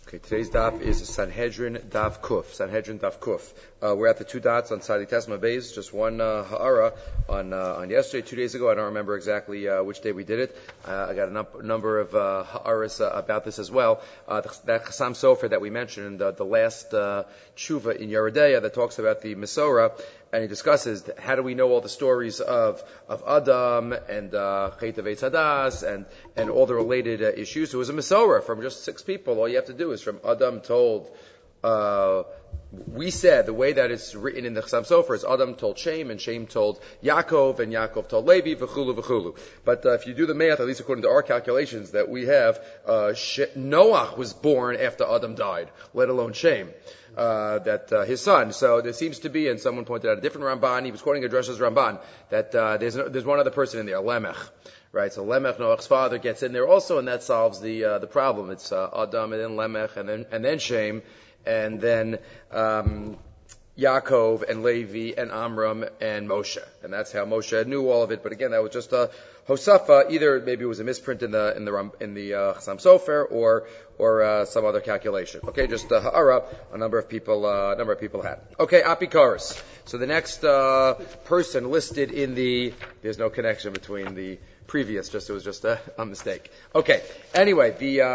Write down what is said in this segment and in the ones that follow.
Okay, today's daf is Sanhedrin Daf Kuf. Sanhedrin Daf Kuf. We're at the two dots on Sadi Tesma Beis. Just one ha'ara on yesterday, 2 days ago. I don't remember exactly which day we did it. I got a number of ha'aras about this as well. That Chassam Sofer that we mentioned, the last tshuva in Yeridea that talks about the Mesorah, and he discusses how do we know all the stories of Adam and Chet Eitz Hadas and all the related issues. It was a Mesorah from just 6 people. All you have to do is from Adam told, we said the way that it's written in the Chassam Sofer is Adam told Shem and Shem told Yaakov and Yaakov told Levi, v'chulu v'chulu. But if you do the math, at least according to our calculations that we have, Noah was born after Adam died, let alone Shem. His son. So there seems to be, and someone pointed out a different Ramban, he was quoting a Drash's Ramban, that there's one other person in there, Lemech. Right, so Lemech, Noach's father, gets in there also, and that solves the problem. It's Adam and then Lemech and then Shem, and then Yaakov and Levi and Amram and Moshe. And that's how Moshe knew all of it. But again, that was just a Hosafa. Either maybe it was a misprint in the Chassam Sofer or some other calculation. Okay, just ha'ara. A number of people had. Okay, Apikoros. So the next person listed in there's no connection between the previous. It was just a mistake. Okay. Anyway,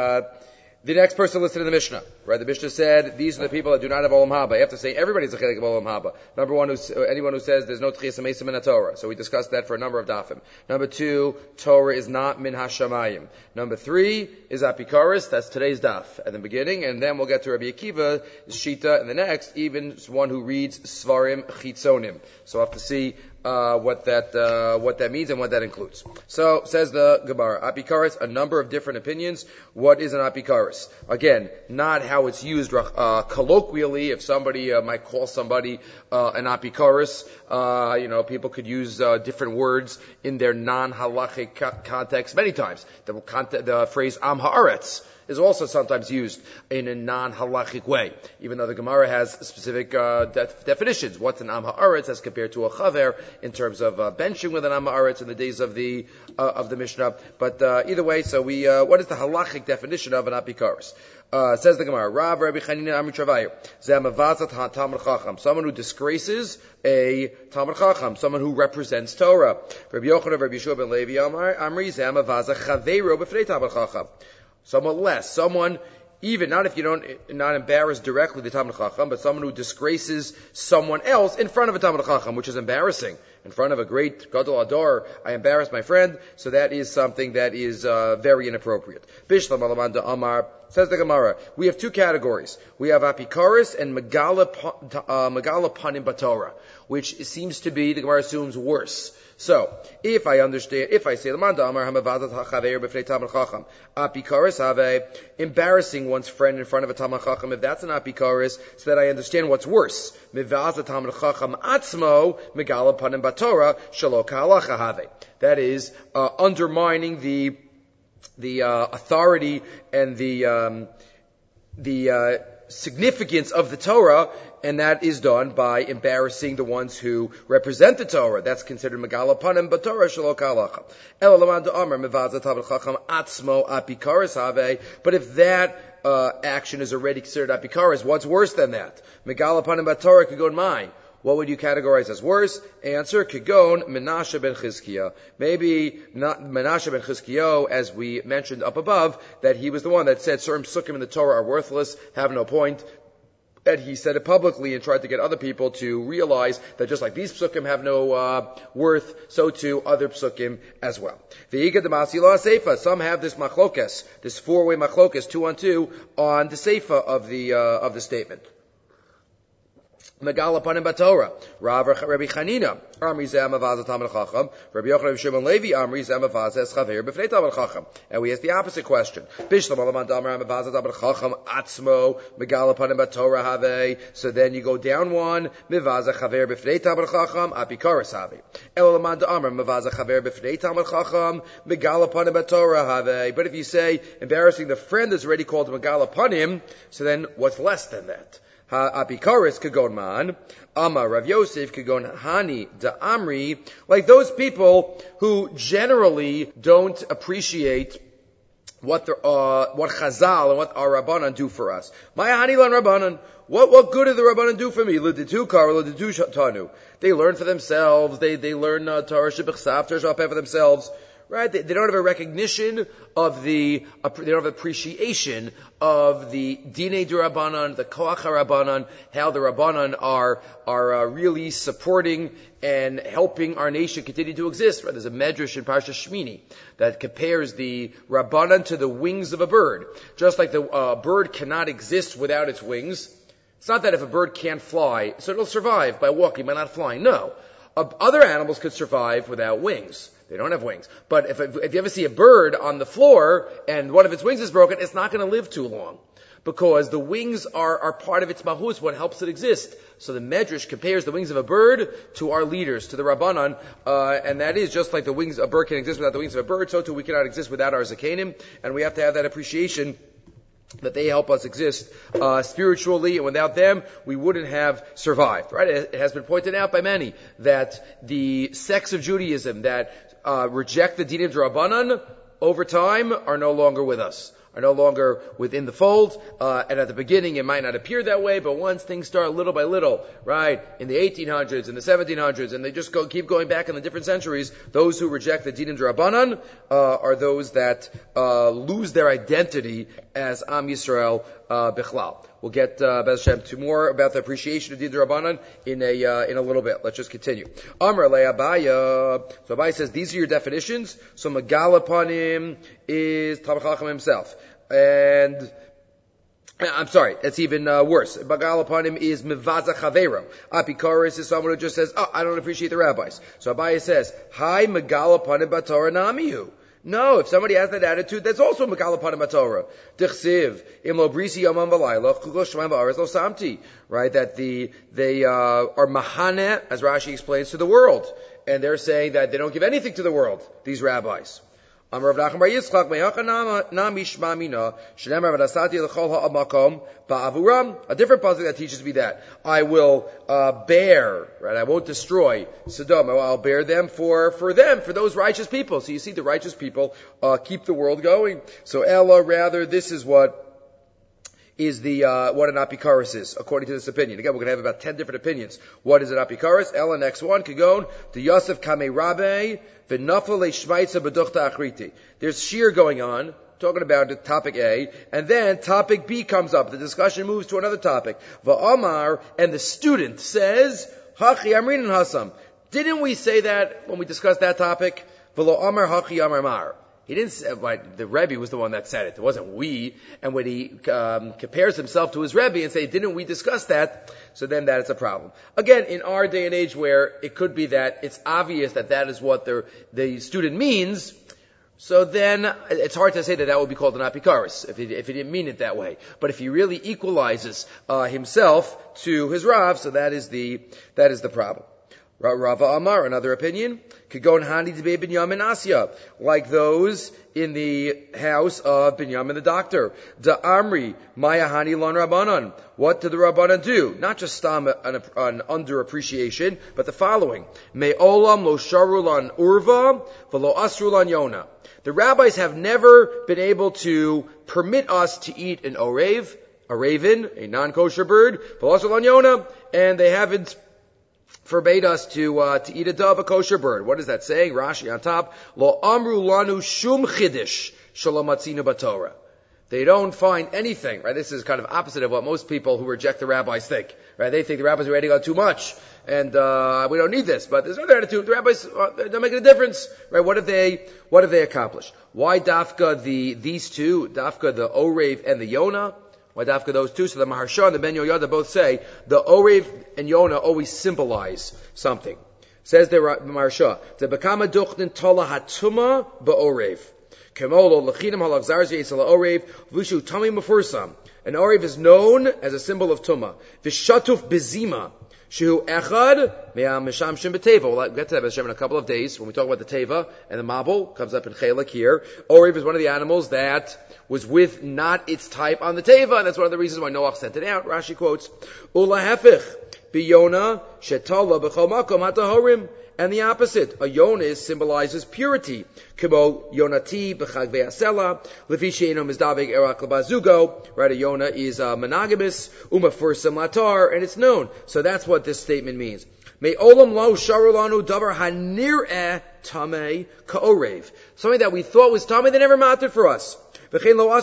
the next person listed in the Mishnah, right? The Mishnah said, these are the people that do not have Olam Haba. You have to say everybody's a chelik of Olam Haba. Number one, anyone who says there's no Tchias HaMesim in the Torah. So we discussed that for a number of dafim. Number 2, Torah is not Min HaShamayim. Number 3 is Apikoros. That's today's daf at the beginning. And then we'll get to Rabbi Akiva, Shita, and the next, even one who reads Svarim Chitzonim. So we'll have to see what that means and what that includes. So says the Gemara, Apikoros, a number of different opinions. What is an Apikoros? Again, not how it's used colloquially. If somebody might call somebody an Apikoros, people could use different words in their non-halachic context many times. The phrase Am Haaretz is also sometimes used in a non-halachic way, even though the Gemara has specific definitions. What's an Am Haaretz as compared to a Chaver in terms of benching with an Am Haaretz in the days of the Mishnah. But either way, so what is the halachic definition of an Apikoros? Says the Gemara, Rav Rabbi Chanina Amri Travayu, Zamavazat HaTalmud Chacham, someone who disgraces a Talmud Chacham, someone who represents Torah. Rabbi Yochanan, Rabbi Yeshua ben Levi Amri, Zamavazat Chaveiro B'fnei Talmud Chacham. Somewhat less. Someone, even not if you not embarrass directly the Talmud Chacham, but someone who disgraces someone else in front of a Talmud Chacham, which is embarrassing. In front of a great Gadol Ador, I embarrassed my friend, so that is something that is very inappropriate. Bishlam Alamanda Amar, says the Gemara, we have 2 categories. We have Apikoros and Megala Panim Batorah, which seems to be, the Gemara assumes, worse. So, if I say Lamanda Amar Hamavazat HaChaveir B'fnei Talmud Chacham, Apikoros have embarrassing one's friend in front of a Talmud Chacham, if that's an Apikoros, so that I understand what's worse. Mivazat Talmud Chacham Atzmo Megala Panim Batorah Shelo Ka'alacha have. That is undermining the authority and the significance of the Torah, and that is done by embarrassing the ones who represent the Torah. That's considered Megala Panim Batorah Shelo Ka'alacha. Ela Lamanda Amar Mevazat Talmud Chacham Atzmo Apikoros have. But if that action is already considered Apikoros, what's worse than that? Megala Panim Batorah Kagon Mai. What would you categorize as worse? Answer, Kagon Menashe ben Chizkiah. Maybe not Menashe ben Chizkiah, as we mentioned up above, that he was the one that said certain psukim in the Torah are worthless, have no point. And he said it publicly and tried to get other people to realize that just like these psukim have no worth, so too other psukim as well. Some have this machlokes, this 4-way machlokes, 2-on-2, on the seifa of the statement. Megala Panim Batorah. Rav Rabbi Chanina Amri Zeh Amavazat Talmud Chacham. Rabbi Yochanan Rabbi Shimon Levi Amri Zeh Amavazat Chaveir B'fnei Talmud Chacham. And we ask the opposite question. Bishlam Alaman Damar Amavazat Talmud Chacham Atzmo Megala Panim Batorah Have. So then you go down one. Mevazat Chaveir B'fnei Talmud Chacham Apikoros Have. Elaman Damar Mevazat Chaveir B'fnei Talmud Chacham Megala Panim Batorah Have. But if you say embarrassing the friend that's already called Megala Panim, so then what's less than that? Apikoros Kagon Man, Amar Rav Yosef Kagon Hani Da Amri, like those people who generally don't appreciate what Chazal and what our Rabbanan do for us. Maya Hanilan Rabbanan. What good did the Rabbanan do for me? L'ditu kar, l'ditu tanu. They learn for themselves. They learn Torah shebechsav, Torah shebapeh for themselves. Right? They don't have a recognition of they don't have appreciation of the Dinei D'Rabbanan, the Koach HaRabbanan, how the Rabbanan are really supporting and helping our nation continue to exist. Right? There's a medrash in Parsha Shmini that compares the Rabbanan to the wings of a bird. Just like the bird cannot exist without its wings. It's not that if a bird can't fly, so it'll survive by walking, by not flying. No. Other animals could survive without wings. They don't have wings. But if you ever see a bird on the floor and one of its wings is broken, it's not going to live too long. Because the wings are part of its mahus, what helps it exist. So the Medrash compares the wings of a bird to our leaders, to the Rabbanan, and that is just like a bird can exist without the wings of a bird, so too we cannot exist without our Zakenim, and we have to have that appreciation that they help us exist spiritually, and without them, we wouldn't have survived. Right? It has been pointed out by many that the sects of Judaism that reject the Dinim D'Rabbanan over time are no longer with us, are no longer within the fold. And at the beginning, it might not appear that way, but once things start little by little, right, in the 1800s, in the 1700s, and they just keep going back in the different centuries, those who reject the Dinim D'Rabbanan are those that lose their identity as Am Yisrael Bichlal. We'll get Bez Hashem to more about the appreciation of Dinim D'Rabbanan in a little bit. Let's just continue. Amar le Abaya. So Abaya says these are your definitions. So Megal upon him is Talmid Chacham himself, and I'm sorry, it's even worse. Megal upon him is Mevaza Chavero. Apikoris is someone who just says, "Oh, I don't appreciate the rabbis." So Abaya says, "Hi Megal upon him Batorah Namihu." No, if somebody has that attitude, that's also Megal upon him Batorah. Dichsiv imlo brisi yomam v'layla chugol shemaim v'aretz lo samti. Right, that they are mahane, as Rashi explains, to the world, and they're saying that they don't give anything to the world. These rabbis. Amar Rav Nachman bar Yitzchak me'achana nami shma mina shenemar v'nasati l'chol ha'amakom ba'avuram. A different pasuk that teaches me that I will bear, right? I won't destroy Sodom. I'll bear them for them, for those righteous people. So you see, the righteous people keep the world going. So Ella, rather, this is what is what an apikaris is, according to this opinion. Again, we're going to have about 10 different opinions. What is an apikaris? Ella, next one, Kagon, the Yosef Kamei Rabbe, v'nafal le'shmaitza b'duchta achriti. There's shir going on, talking about topic A, and then topic B comes up. The discussion moves to another topic. V'amar, and the student says, Hachi Amrin and Hasam. Didn't we say that when we discussed that topic? V'lo Amar Hachi Amar Mar. He didn't say, the Rebbe was the one that said it. It wasn't we. And when he compares himself to his Rebbe and say, didn't we discuss that? So then that is a problem. Again, in our day and age where it could be that it's obvious that is what the student means, so then it's hard to say that would be called an apikaris if he didn't mean it that way. But if he really equalizes himself to his Rav, so that is the problem. Rava Amar, another opinion, Kagon Hani Debei Binyamin Asya, like those in the house of Binyamin the doctor. Da Amri, Maya Hani Lon Rabbanan. What did the Rabbanan do? Not just an underappreciation, but the following. Me Olam Lo Sharu Lan Urva, V'lo Asru Lan Yona. The rabbis have never been able to permit us to eat an orev, a raven, a non-kosher bird, V'lo Asru Lan Yona, and they haven't forbade us to eat a dove, a kosher bird. What is that saying? Rashi on top. Lo amru lanu shum chidish shalom atzinu batorah. They don't find anything, right? This is kind of opposite of what most people who reject the rabbis think, right? They think the rabbis are adding on too much, and we don't need this. But there's another attitude. The rabbis don't make a difference, right? What have they accomplished? Why dafka these two? Dafka the Orev and the Yonah? Why dafka those two? So the Maharsha and the Ben Yoyada both say the Orev and Yonah always symbolize something. Says the Maharsha, the Bekama Duchtin Tola Hatuma Ba'orev. Kemolo Lachinam Halachzar Yisala Orev Vishu Tami Mefursam. An Orev is known as a symbol of Tuma. Vishatuf Bezima. Shehu Echad Me'am Misham Shem B'Teva. We'll get to that Hashem in a couple of days when we talk about the Teva and the Mabul. Comes up in Chelak here. Orev is one of the animals that was with not its type on the Teva, and that's one of the reasons why Noach sent it out. Rashi quotes, Ula Hefich B'Yona Shetala B'Chol Makom HaTahorim. and the opposite. A Yonah symbolizes purity. Kimo Yonati b'chag ve'asela, lefi she'eno mizdaveg erak l'bazugo. Right, a Yonah is monogamous, umafursim latar, and it's known. So that's what this statement means. May olam lo sharulanu davar hanir'eh tamei ka'orev. Something that we thought was tamei, they never mattered for us. Yonah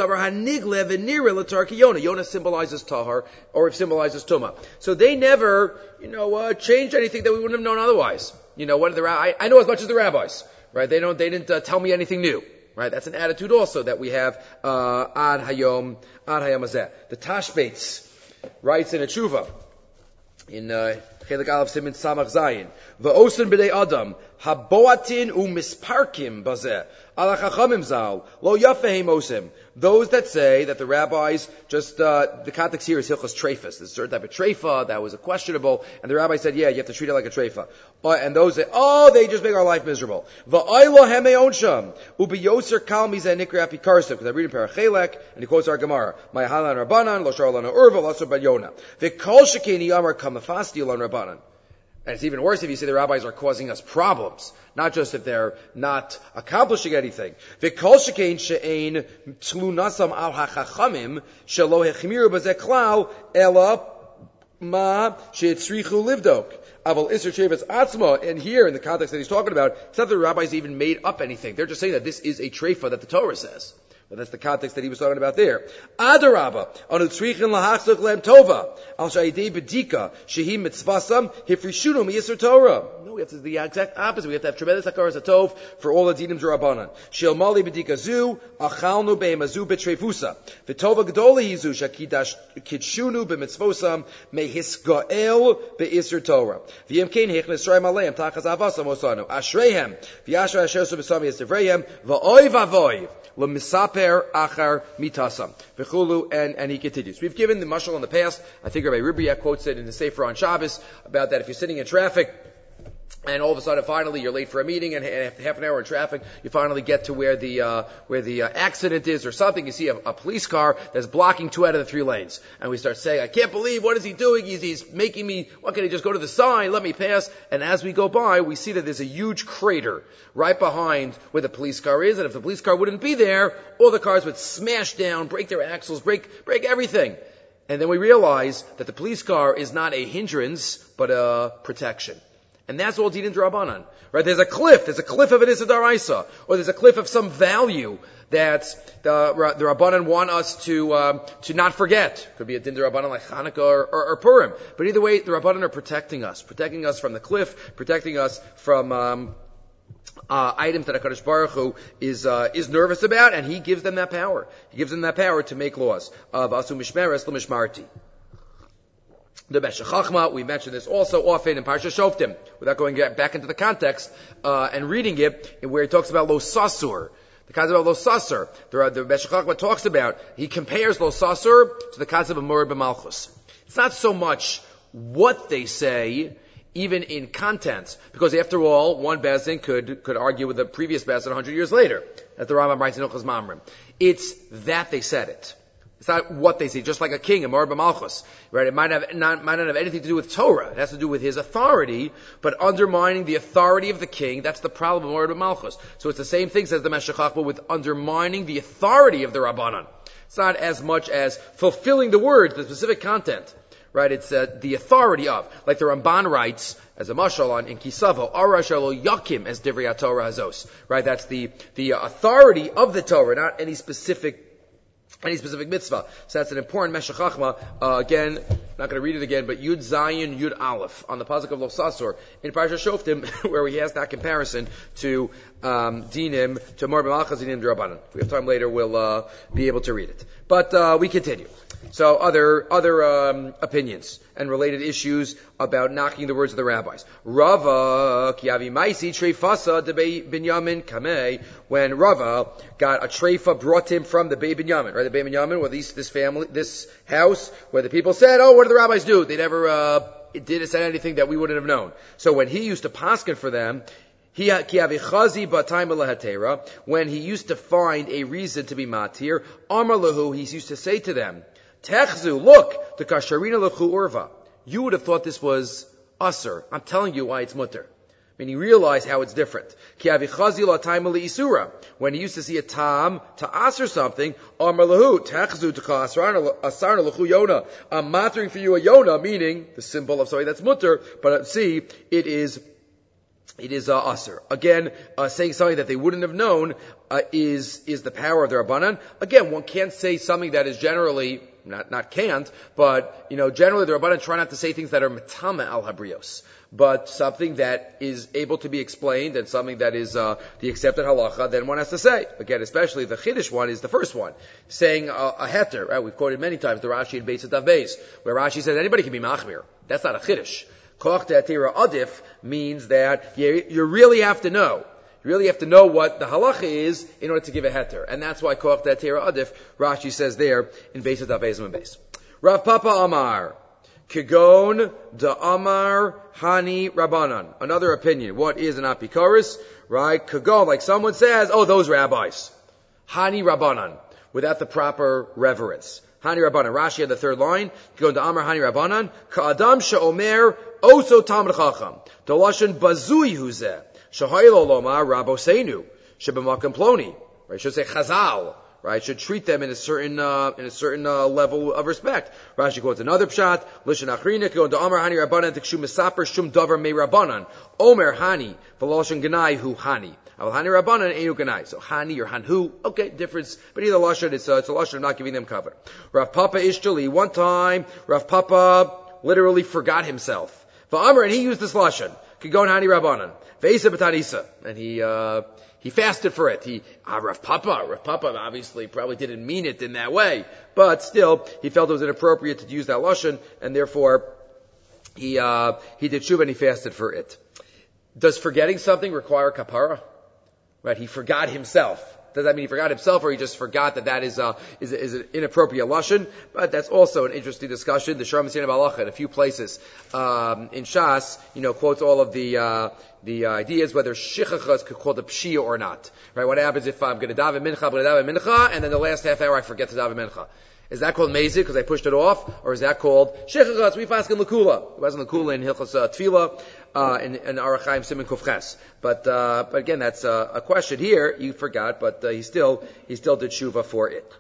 symbolizes tahar, or it symbolizes tuma. So they never, changed anything that we wouldn't have known otherwise. What are I know as much as the rabbis, right? They didn't tell me anything new, right? That's an attitude also that we have, ad hayom hazeh. The Tashbates writes in a tshuva, in, Chelik Aleph Siman Samach Zayin, V'osen b'dei Adam, haboatin u'misparkim bazeh, ala chachamim zal, lo yafehem osim. Those that say that the rabbis just, the context here is Hilchos Treifas. There's a certain type of treifa that was questionable, and the rabbi said, yeah, you have to treat it like a treifa. And those say, they just make our life miserable. V'aylo hemei onsham, u'biyoser kal mizeh nikra apikarsa, because I read in Parachelek, and he quotes our Gemara, Ma'ahalan Rabbanan, lo sharlan urva, lo sar Yonah. V'kol shekeni yamar kamafasti lan Rabbanan. And it's even worse if you say the rabbis are causing us problems, not just if they're not accomplishing anything. V'kol shekein she'ein tlunasam al hachachamim shelo hechmiru b'zeh klal ela ma she'etzrichu livdok. Aval iser shevetz atzma. And here, in the context that he's talking about, it's not that the rabbis even made up anything. They're just saying that this is a treifa that the Torah says. But that's the context that he was talking about there. Adarabba, anu tzrichin lahachzuk lem tova, al sha'idei bedika, shehi mitzvasam, hifrishuno miyisr Torah. No, we have to do the exact opposite. We have to have tremendous hakaras hatov for all the dinim d'Rabbanan. Shel mali bedika zu, achalnu be'emazu betrefusa. V'tova gedoli hizu, shakidash kidshunu b'mitzvosam, mehisgael be'isr Torah. V'yem kein hech nesrayim aleim, tachas avasam osanu. Ashreihem, v'yashra asher su b'sami yistivreihem, v'oy v'avoy. L'misaper achar mitasam. V'chulu, and he continues. We've given the mashal in the past. I think Rabbi Ribriak quotes it in the Sefer on Shabbos about that if you're sitting in traffic and all of a sudden finally you're late for a meeting and after half an hour in traffic you finally get to where the accident is or something, you see a police car that's blocking 2 out of the 3 lanes. And we start saying, I can't believe, what is he doing? He's making me, why can't he just go to the side, let me pass? And as we go by, we see that there's a huge crater right behind where the police car is, and if the police car wouldn't be there, all the cars would smash down, break their axles, break everything. And then we realize that the police car is not a hindrance, but a protection. And that's all Din D'Rabbanan. Right? There's a cliff of an Issa D'Oraisa, or there's a cliff of some value that the Rabbanan want us to not forget. Could be a Din D'Rabbanan like Hanukkah or Purim. But either way, the Rabbanan are protecting us from the cliff, protecting us from items that HaKadosh Baruch Hu is nervous about, and He gives them that power. He gives them that power to make laws. V'asu mishmeres l'mishmarti. The Meshech Chachma, we mentioned this also often in Parsha Shoftim, without going back into the context, and reading it, where he talks about Lo Sasur. The concept of Lo Sasur, the Meshech Chachma talks about, he compares Lo Sasur to the concept of Mored B'Malchus. It's not so much what they say, even in content, because after all, one Bezdin could argue with the previous Bezdin 100 years later, as the Rambam writes in Hilchos Mamrim. It's that they said it. It's not what they say, just like a king, a Mored B'Malchus, right? It might not have anything to do with Torah. It has to do with his authority, but undermining the authority of the king, that's the problem of Mored B'Malchus. So it's the same thing, says the Meshech Chachma, with undermining the authority of the Rabbanan. It's not as much as fulfilling the words, the specific content, right? It's the authority of, like the Ramban writes, as a mashal in Kisavo, Arashalo Yakim as Divrei Torah Hazos, right? That's the authority of the Torah, not any specific mitzvah. So that's an important Meshech Chachma. Again, not going to read it again, but Yud Zayin, Yud Aleph, on the pasuk of Lo Sasor, in Parsha Shoftim, where he has that comparison to Dinim, to Mored B'Malchus Dinim D'Rabbanan. If we have time later, we'll be able to read it. But we continue. So other opinions and related issues about knocking the words of the rabbis. Rava Kiavi Maisi Treifasa de Binyamin Kamei. When Rava got a treifa brought to him from the Beit Binyamin, right? The Beit Binyamin, where this family, this house, where the people said, "Oh, what do the rabbis do?" They never did say anything that we wouldn't have known. So when he used to paskin for them, when he used to find a reason to be matir, Amar lahu, he used to say to them, Techzu, look, the kasharina lechu urva. You would have thought this was usser. I'm telling you why it's mutter. Meaning realize how it's different. When he used to see a tam to ask or something, I'm mattering for you a yona, meaning the symbol of something that's mutter, but see, it is aser. Again, saying something that they wouldn't have known is the power of the Rabbanan. Again, one can't say something that is generally not can't, but generally the Rabbanan try not to say things that are metama al habrios, but something that is able to be explained and something that is the accepted halacha. Then one has to say again, especially the chiddush one is the first one, saying a heter. Right? We've quoted many times the Rashi in Beis Tav Beis, where Rashi says anybody can be machmir. That's not a chiddush. Koch de'atira adif means that you really have to know. You really have to know what the halacha is in order to give a heter. And that's why koch de'atira adif, Rashi says there in Beis Tav Beis and Beis. Rav Papa Amar, Kigon da Amar Hani Rabbanan. Another opinion. What is an apikoros? Right? Kigon, like someone says, oh, those rabbis. Hani Rabbanan. Without the proper reverence. Hani Rabbanan. Rashi had the third line. Kigon da Amar Hani Rabbanan. Ka'adam she'omer oso Talmid Chacham. The lashon bazui huzeh. Shahaylo lomar raboseinu. Shebemakam ploni. Right? Should say chazal. Right? Should treat them in a certain level of respect. Rashi quotes another pshat. Lishon achrina go to Amar Hani Rabbanan tikshu misaper shum davar me Rabbanan. Omer Hani v'lashon ganai hu Hani. Aval Hani Rabbanan enu ganai. So Hani or Hanhu, okay, difference. But either lashon, it's a lashon of not giving them cover. Rav Papa Ishtali. One time, Rav Papa literally forgot himself. V'Amar, and he used this lashon. Kigon Hani Rabbanan. Ve'isa b'tanisa, and he fasted for it. Rav Papa obviously probably didn't mean it in that way, but still, he felt it was inappropriate to use that lashon, and therefore, he did shuvah and he fasted for it. Does forgetting something require kapara? Right, he forgot himself. Does that mean he forgot himself, or he just forgot that is an inappropriate lashon? But that's also an interesting discussion. The Sharm Messiah Balacha in a few places in Shas, quotes all of the ideas whether shichachas could call the pshia or not. Right? What happens if I'm going to daven mincha, and then the last half hour I forget to daven mincha? Is that called mezid because I pushed it off, or is that called shichachas? We fast in lakula. It wasn't lakula in Hilchos Tefillah. In Orach Chaim Siman Kuf Ches. But again, that's a question here. You forgot, but he still did shuvah for it.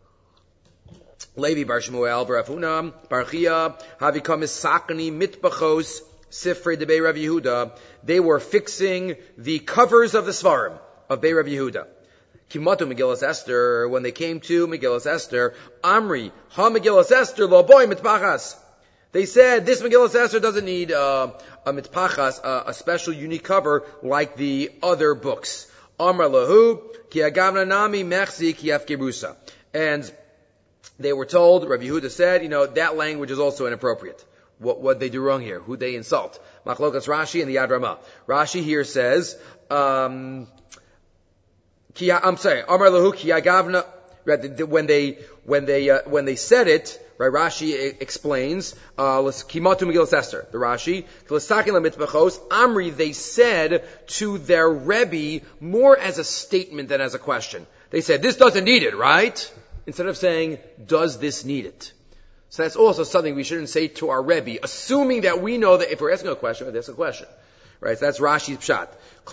Levi Bar Shmuel Bar Avuna Bar Chia Havikam Sakani Mitbachos Sifrei de Bei Rav Yehuda. They were fixing the covers of the Svarim of Bei Rav Yehuda. Kimatu Megillas Esther, when they came to Megillas Esther, Amri Ha Megillas Esther Lo Boy Mitbachas. They said this Megillas Esther doesn't need a mitpachas, a special unique cover like the other books. Amar lahu ki agavna nami mechzi ki afkerusa. And they were told, Rabbi Yehuda said, that language is also inappropriate. What they do wrong here? Who they insult? Machlokas Rashi and the Yad Ramah. Rashi here says, Amar lahu ki agavna. When they said it, right, Rashi explains, Kimatu Megillas Esther, the Rashi, Amri, they said to their Rebbe more as a statement than as a question. They said, this doesn't need it, right? Instead of saying, does this need it? So that's also something we shouldn't say to our Rebbe, assuming that we know that if we're asking a question, that's a question. Right, so that's Rashi's pshat.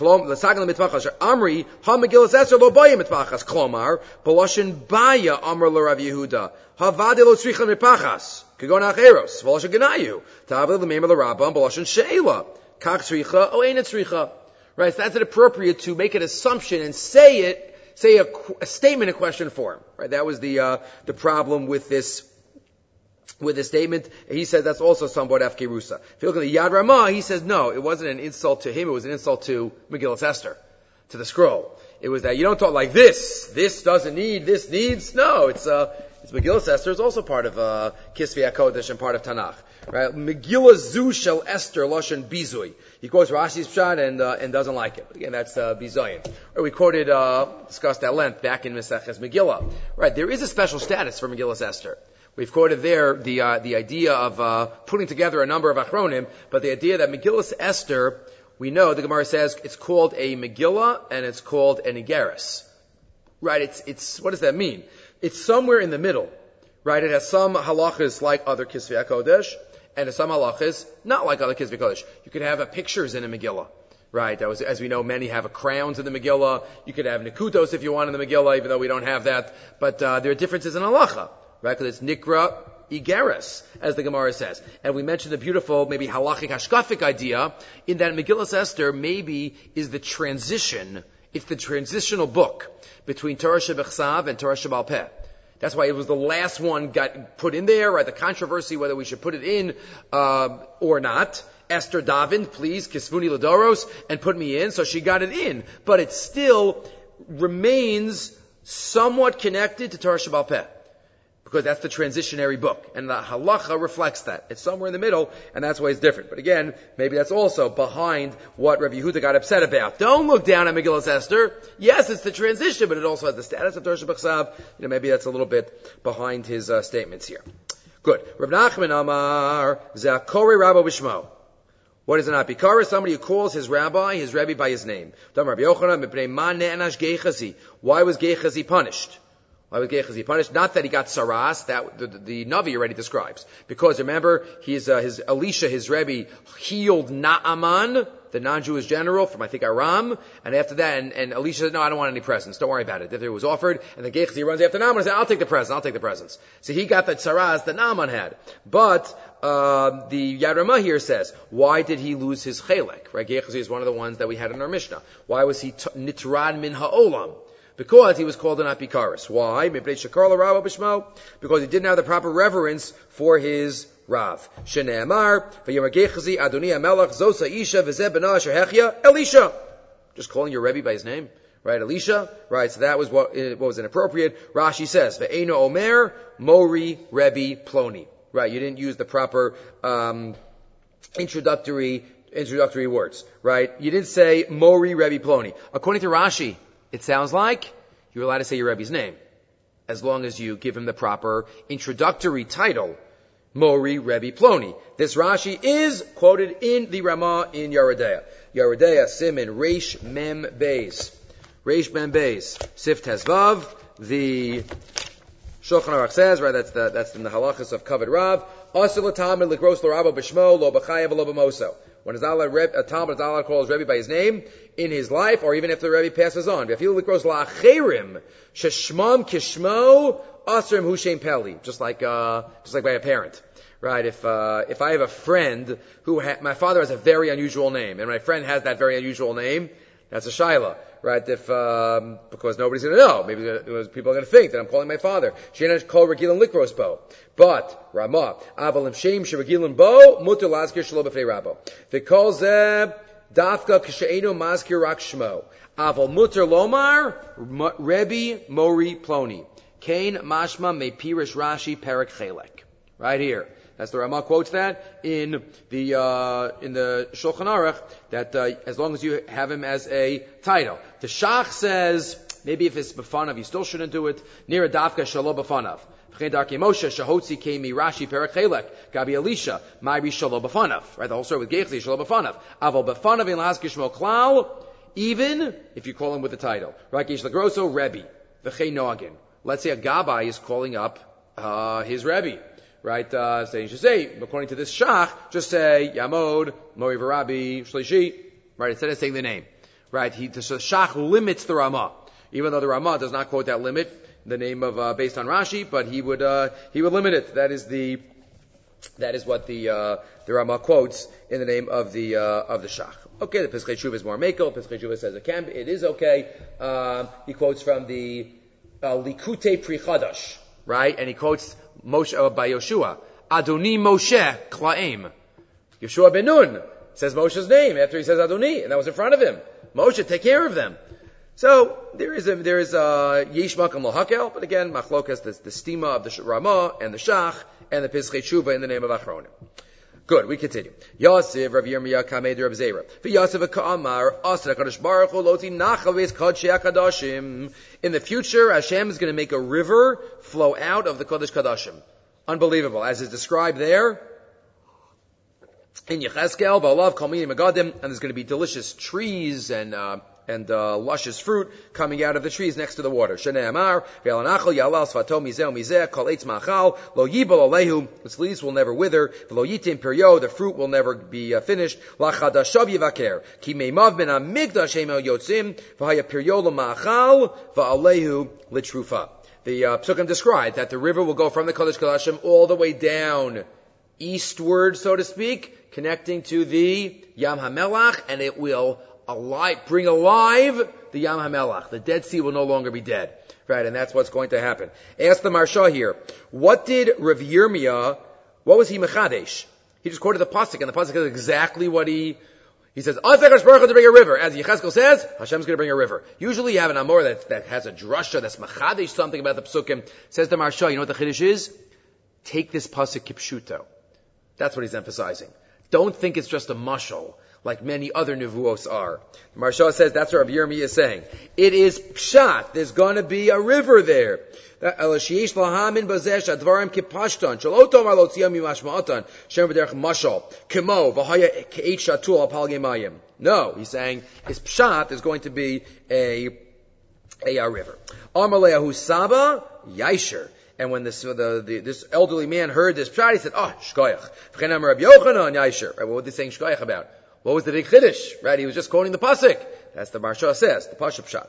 Amri, ha Megillas Esther lo baya mitpachas. Klomar, b'loshen baya amar lo Rav Yehuda. Havade lo tzricha mitpachas. Kagon acheros. V'loshen genayu. Ta'avle l'meimah l'Rabban, b'loshen she'ela. Kach tzricha, o ein tzricha. Right, so that's appropriate to make an assumption and say a statement in question form. Right, that was the problem with this statement. He said that's also somewhat afkerusa. If you look at the Yad Ramah, he says no, it wasn't an insult to him, it was an insult to Megillas Esther, to the scroll. It was that you don't talk like this doesn't need, this needs. No, it's Megillas Esther is also part of Kisvei HaKodesh and part of Tanakh. Right? Megillah zu shel Esther loshen bizui. He quotes Rashi's pshat and doesn't like it. Again, that's bizoyin. We quoted, discussed at length back in Maseches Megillah. Right? There is a special status for Megillas Esther. We've quoted there the idea of putting together a number of achronim, but the idea that Megillas Esther, we know the Gemara says it's called a Megillah and it's called an Igeris. Right? It's what does that mean? It's somewhere in the middle. Right? It has some halachas like other Kisvei HaKodesh, and some halachas not like other Kisvei HaKodesh. You could have pictures in a Megillah. Right? That was, as we know, many have crowns in the Megillah. You could have nikutos if you want in the Megillah, even though we don't have that. But there are differences in halacha, right? Because it's nikra igeres, as the Gemara says. And we mentioned the beautiful, maybe halachic hashkafic idea in that Megillah Esther maybe is the transition. It's the transitional book between Torah Shebechsav and Torah Shebal Peh. That's why it was the last one got put in there, right? The controversy whether we should put it in or not. Esther davened, please, kisvuni ladoros, and put me in. So she got it in. But it still remains somewhat connected to Torah Shebal Peh, because that's the transitionary book. And the halacha reflects that. It's somewhere in the middle, and that's why it's different. But again, maybe that's also behind what Rabbi Yehuda got upset about. Don't look down at Megillas Esther. Yes, it's the transition, but it also has the status of Torah Shebechsav. Maybe that's a little bit behind his statements here. Good. Rav Nachman Amar, Zakori Rabbo Bishmo. What is an apikara? Somebody who calls his Rebbe by his name. Why was Gehazi punished? Why was Gehazi punished? Not that he got saras, that the Navi already describes. Because remember, his Elisha, his Rebbe, healed Naaman, the non-Jewish general from, I think, Aram. And after that, and Elisha said, no, I don't want any presents. Don't worry about it. If it was offered, and then Gehazi runs after Naaman and says, I'll take the presents. So he got the saras that Naaman had. But the Yad Ramah here says, why did he lose his chelek? Right? Gehazi is one of the ones that we had in our Mishnah. Why was he nitrad min ha'olam? Because he was called an apikaris. Why? Because he didn't have the proper reverence for his Rav. Shene'amar, v'yomar Gehazi, Adoni HaMelech, Zosa Isha, v'zeh b'na asher hechya, Elisha. Just calling your Rebbe by his name. Right, Elisha? Right, so that was what was inappropriate. Rashi says, Ve'eno Omer, Mori Rebbe Ploni. Right, you didn't use the proper introductory words. Right? You didn't say Mori Rebbe Ploni. According to Rashi, it sounds like you're allowed to say your Rebbe's name, as long as you give him the proper introductory title, Mori Rebbe Ploni. This Rashi is quoted in the Ramah in Yeridea. Yeridea, Simin, Reish Mem Beis. Reish Mem Beis. Sif Tezvav. The Shulchan Aruch says, right, that's in the halachas of Kavod Rav. Asil Talmud Likros L'Rabbo B'Shmo Lo B'Chayav Lo B'Moso. When a Talmud is allowed to call his Rebbe by his name in his life, or even if the Rebbe passes on. Just like by a parent. Right? If I have a friend my father has a very unusual name, and my friend has that very unusual name, that's a shaila. Right? Because nobody's gonna know. Maybe people are gonna think that I'm calling my father. She'ena call Regilan Likros Bo. But, Ramah, Avalim Shem Sheregilan Bo, Mutter Lazkir Shelo B'fnei Rabbo. Because Dafka K'she'enu Mazkir Rak Shmo. Aval Mutter Lomar, Rebbe Mori Ploni. Kain Mashma Me Pirish Rashi Perak Chelek. Right here. That's the Ramah quotes that in the Shulchan Aruch, that as long as you have him as a title. The Shach says, maybe if it's B'fanav, you still shouldn't do it. Nira Dafka Shelo B'fanav. Moshe, Shahotzi Kemi Rashi Perakhelek, Gabi Elisha, Mayri Shalo B'fanav. Right, the whole story with Gehazi, Shalo B'fanav. Aval B'fanav in Lazkir Shmo Klal, even if you call him with the title. Rakish Lagroso, Rebbe, V'chei Nogin. Let's say a Gabai is calling up his Rebbe. Right, so you should say, according to this Shach, just say Yamod, Mori V'Rabi, Shlishi. Right, instead of saying the name. Right, the Shach limits the Ramah. Even though the Ramah does not quote that limit, the name of based on Rashi, but he would limit it. That is what the Ramah quotes in the name of the Shach. Okay, the Pesachei Shuv is more makel. Pesachei Shuv says it is okay. He quotes from the Likutei Pri Chadash, right? And he quotes Moshe by Yoshua, Adoni Moshe Klaim. Yoshua ben Nun says Moshe's name after he says Adoni, and that was in front of him. Moshe, take care of them. So there is Yesh Makam L'Hakel, but again, Machlokas, the stima of the Ramah and the Shach and the Pesachei Shuva in the name of Achronim. Good, we continue. Yosef, Rav Yirmiyah, Kamed, Rav Zera. V'Yosef Ka'amar, Asra HaKadosh Baruch Hu, Loti Nachaves Kodshei HaKadoshim. In the future, Hashem is going to make a river flow out of the Kodesh Kadoshim. Unbelievable, as is described there in Yechezkel, V'Alav Kol Minim Megadim, and there's going to be delicious trees and and luscious fruit coming out of the trees next to the water. Shene'amar, ve'alanachal yalal svato mizeh mizeh kol eitz machal lo yibol alehu. Its leaves will never wither. V'lo yitim piryo. The fruit will never be finished. Lachadashav yivaker ki meimav ben hamigdash hemel yotzim v'haya piryo l'machal v'alehu l'trufa. The Psukim describe that the river will go from the Kodesh Kodashim all the way down eastward, so to speak, connecting to the Yam HaMelach, and it will bring alive the Yam HaMelach. The Dead Sea will no longer be dead. Right, and that's what's going to happen. Ask the Marsha here, what did Rav Yirmiyah, what was he mechadesh? He just quoted the Pasuk, and the Pasuk is exactly what he says, HaKadosh Baruch Hu to bring a river. As Yechezkel says, Hashem's going to bring a river. Usually you have an Amor that has a drasha, that's mechadesh something about the Psukim. Says the Marsha, you know what the Chiddush is? Take this Pasuk kipshuto. That's what he's emphasizing. Don't think it's just a mashal, like many other nevuos are. The Marsha says that's what Rav Yirmiyah is saying. It is pshat. There's going to be a river there. No, he's saying it's pshat. There's going to be a river. And when this elderly man heard this pshat, he said, shkoyach. Right, what was he saying shkoyach about? What was the big chiddush? Right, he was just quoting the pasuk. That's the Marsha says, the pasuk pshat.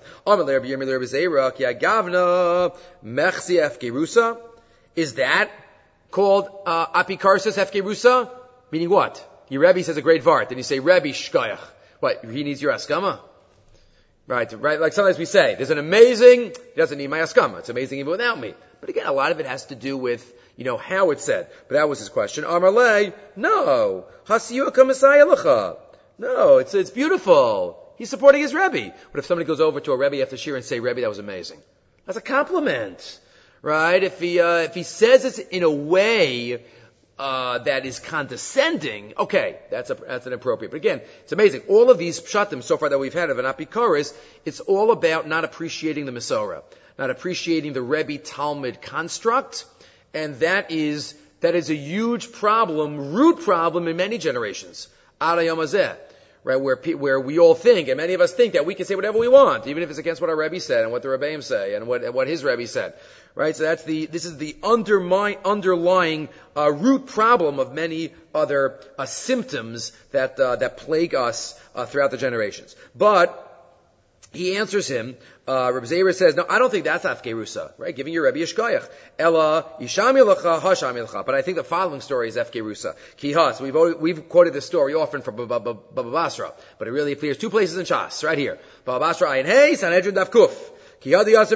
Is that called apikarsis hefkerusa? Meaning what? Your Rebbe says a great vart, and you say Rebbe shkoyach. What? He needs your askama? Right. Like sometimes we say, there's an amazing, he doesn't need my askama. It's amazing even without me. But again, a lot of it has to do with, how it's said. But that was his question. Amarle, no. Hasiyuka Messiah Lacha. No, it's beautiful. He's supporting his Rebbe. But if somebody goes over to a Rebbe after Shir and say, Rebbe, that was amazing. That's a compliment. Right? If he says it in a way, that is condescending, okay, that's an appropriate. But again, it's amazing. All of these pshatim so far that we've had of an apikoris, it's all about not appreciating the Masorah, not appreciating the Rebbe Talmud construct, and that is a huge problem, root problem in many generations. Ad hayom hazeh, right? Where we all think, and many of us think that we can say whatever we want, even if it's against what our Rebbe said and what the Rebbeim say and what his Rebbe said. Right, so this is the underlying root problem of many other symptoms that plague us throughout the generations. But he answers him. Reb Zeira says, "No, I don't think that's afkerusa, right? Giving your Rebbe yishkoyach. Ella yishami lecha hashami lecha." But I think the following story is afkerusa. Kihas. We've quoted this story often from Baba Basra, but it really appears two places in Shas, right here. Baba Basra ayin hey Sanhedrin daf kuf. He was giving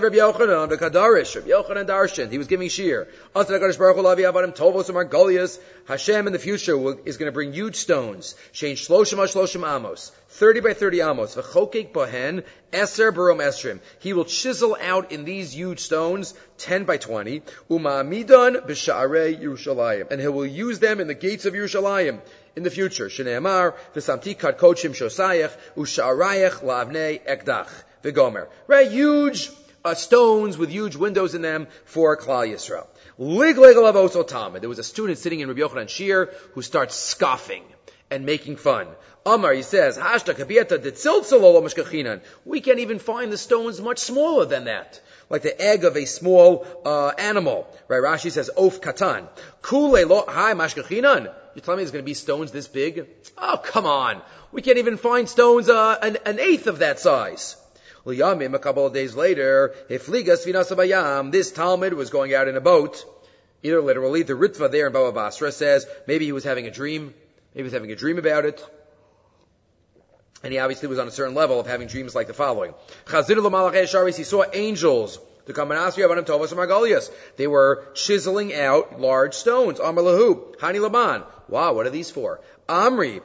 shir. Hashem in the future is going to bring huge stones. 30 by 30 amos. He will chisel out in these huge stones 10 by 20. And he will use them in the gates of Yerushalayim in the future. Right, huge stones with huge windows in them for Klal Yisrael. There was a student sitting in Rabbi Yochanan Shir who starts scoffing and making fun. Amar, he says, we can't even find the stones much smaller than that, like the egg of a small animal. Right? Rashi says, Of katan. You tell me there's going to be stones this big? Oh, come on. We can't even find stones an eighth of that size. A couple of days later, this Talmud was going out in a boat. Either literally, the Ritva there in Baba Basra says maybe he was having a dream. Maybe he was having a dream about it. And he obviously was on a certain level of having dreams like the following. He saw angels. They were chiseling out large stones. Wow, what are these for? Amri.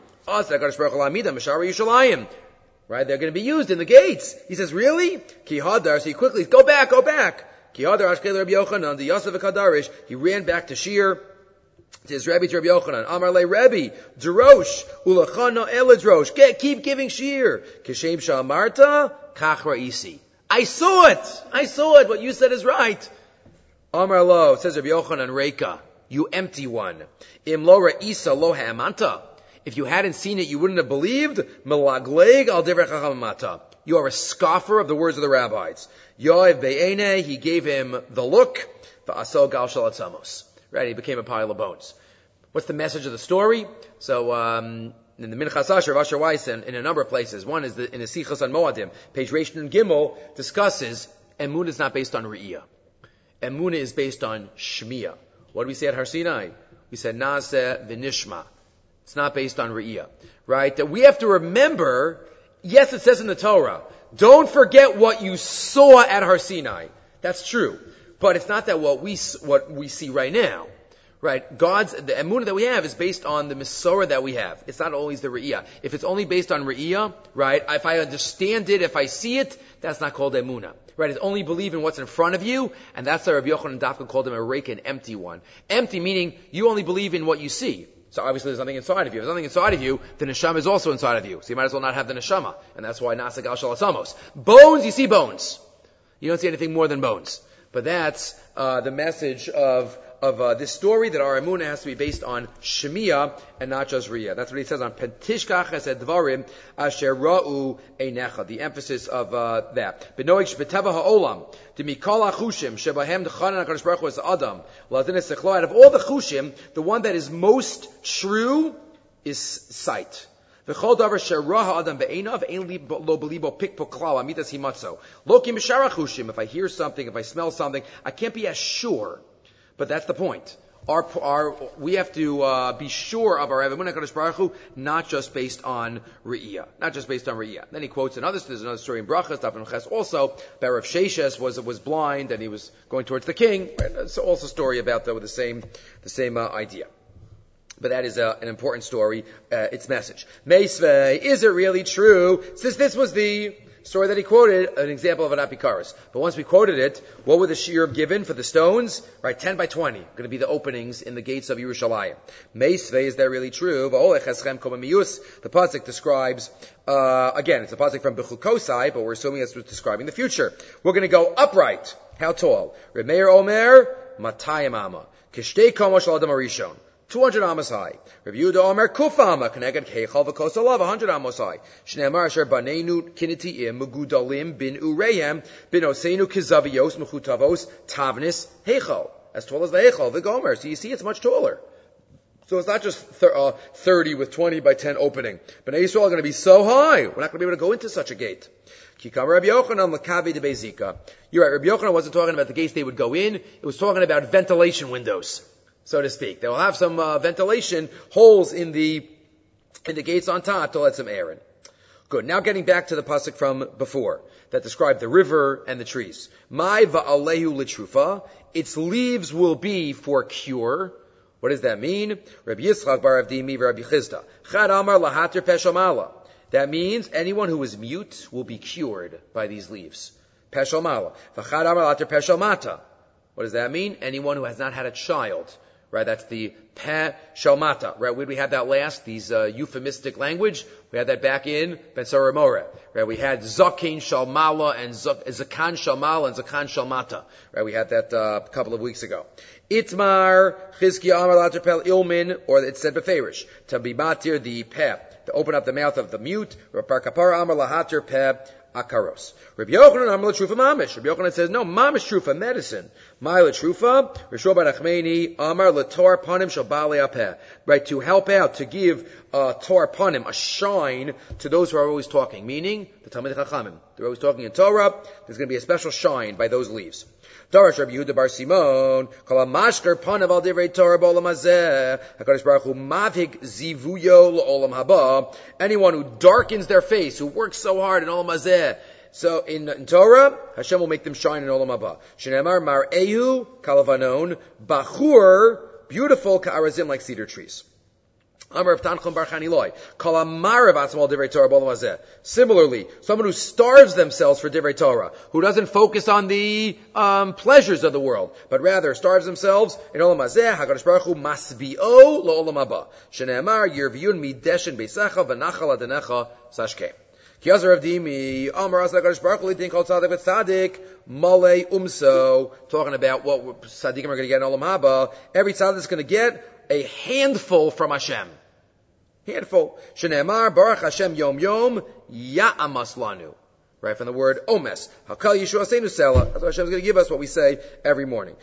Right, they're going to be used in the gates. He says, really? Ki hadar, so he quickly, go back. Ki hadar, ashkel Rabbi Yochanan, the Yosef HaKadarish, he ran back to Shir, to his Rebbe, to Rabbi Yochanan. Amar le Rebbe, Drosh, ulachana eladrosh, keep giving Shir. Kishem sha'amarta, kach ra'isi. I saw it, what you said is right. Amar lo, says Rabbi Yochanan, Reika, you empty one. Im lo ra'isa lo ha'amanta. If you hadn't seen it, you wouldn't have believed. Melagleg al divrei chacham mata. You are a scoffer of the words of the rabbis. Yoav be'ene, he gave him the look. V'aso gal shalatzamos. Right, he became a pile of bones. What's the message of the story? So, in the Minchas Asher of Asher Weiss, in a number of places, one is in the Sichos on Moadim, page Reish and Gimel, discusses Emunah is not based on Re'iyah. Emunah is based on Shmiyah. What do we say at Har Sinai? We said Naaseh v'nishma. It's not based on Re'iyah. Right? That we have to remember, yes, it says in the Torah, don't forget what you saw at Har Sinai. That's true. But it's not that what we see right now. Right? The emunah that we have is based on the Mesorah that we have. It's not always the Re'iyah. If it's only based on Re'iyah, right? If I understand it, if I see it, that's not called emunah. Right? It's only believe in what's in front of you, and that's why Rabbi Yochanan Dafka called him a rake, an empty one. Empty meaning you only believe in what you see. So obviously there's nothing inside of you. If there's nothing inside of you, the neshama is also inside of you. So you might as well not have the neshama. And that's why Nasa Gal Shalatzamos. Bones, you see bones. You don't see anything more than bones. But that's the message of this story, that our emunah has to be based on Shemiyah and not just Riyah. That's what he says on Pentishkach Chesed Dvarim Asher Ra'u Einecha. The emphasis of that. Benoich Shbeteva Ha'olam Demikol HaChushim Shebahem Dechanan HaKadosh Baruch Hu Es Adam L'Adin Es Sechlo. Out of all the Chushim, the one that is most true is sight. V'chol davar sherah ha'adam be'einav ein lo belibo pikpo klal amitas himatzo. Lokim b'shara chushim. If I hear something, if I smell something, I can't be as sure. But that's the point. We have to be sure of our emunah Kadosh Baruch Hu, not just based on Re'iyah. Not just based on Re'iyah. Then he quotes there's another story in Brachas, Daf Ches also, that Rav Sheshes was blind and he was going towards the king. It's also a story about the same idea. But that is an important story, its message. Meisvei, is it really true? Since this was the story that he quoted, an example of an apikaris. But once we quoted it, what would the shiur have given for the stones? Right, 10 by 20. Going to be the openings in the gates of Yerushalayim. Meisvei, is that really true? The pasuk describes, again, it's a pasuk from Bechul Kosai, but we're assuming it's describing the future. We're going to go upright. How tall? Reb Meir Omer, Matayim Amma. Kishtei Komosh L'Adam Arishon. 200 amos high. Rav Yehuda Omer Kufama Keneged Keichal v'Kosalav 100 amos high. Shneimar Asher Baneinu Kinitiim Megudalim Bin Ureim Bin Oseinu Kizaviyos Mechutavos Tavnis Heichal. As tall as the Heichal, the Gomer. So you see, it's much taller. So it's not just 30 with 20 by 10 opening. Bnei Yisrael are going to be so high, we're not going to be able to go into such a gate. Kikam Rabbi Yochanan Lakavi de Bezika. You're right. Rabbi Yochanan wasn't talking about the gates they would go in. It was talking about ventilation windows, so to speak. They will have some ventilation holes in the gates on top to let some air in. Good. Now getting back to the pasuk from before that described the river and the trees. Mai va'alehu l'trufa. Its leaves will be for cure. What does that mean? Rabbi Yitzchak bar Avdimi Rabbi Chizda. Chad Amar lahatir peshamala. That means anyone who is mute will be cured by these leaves. Peshamala. V'chad Amar lahatir peshamata. What does that mean? Anyone who has not had a child. Right, that's the pe shalmata. Right, where we had that last, these euphemistic language. We had that back in Ben Sarah More. Right, we had zakin shalmala and zakan shalmala and zakan shalmata. Right, we had that a couple of weeks ago. Itmar chizkiya amar laterpel ilmin, or it said beferish to be matir the pe, to open up the mouth of the mute. Par kapara amar lahatir pe akaros. Rabbi Yochanan amar l'trufa mamish. Rabbi Yochanan says no, mamish trufa, medicine. My l'trufa, Rishon bar Nachmani amar l'tor panim shel baalei apeh. Right, to help out, to give tor panim, a shine to those who are always talking. Meaning the Talmidei Chachamim. They're always talking in Torah. There's going to be a special shine by those leaves. Darash Rabbi Yehuda bar Simon, kol mashker panav al divrei Torah b'olam hazeh. HaKadosh Baruch Hu mavhik zivuyo l'olam haba. Anyone who darkens their face, who works so hard in olam hazeh. So in Torah, Hashem will make them shine in olam haba. Shneimar mar'ehu kalavanon bachur, beautiful ka'arazim, like cedar trees. Similarly, someone who starves themselves for divrei Torah, who doesn't focus on the pleasures of the world, but rather starves themselves in olam hazeh, HaKadosh Baruch Hu masbi'o lo'olam haba. Shene'emar yirviyun mideshen beisecha v'nachal adenecha sashke. Kiyazar Avdimi, Amar Asa HaKadosh Baruch Hu l'idin kol tzadik v'tzadik malei umso, talking about what tzadikim are going to get in olam haba. Every tzadik is going to get a handful from Hashem. Handful. Shene'emar Baruch Hashem Yom Yom Ya'amas Lanu. right? From the word omes. Hakal Yeshua Seinu Sela. That's what Hashem is going to give us what we say every morning.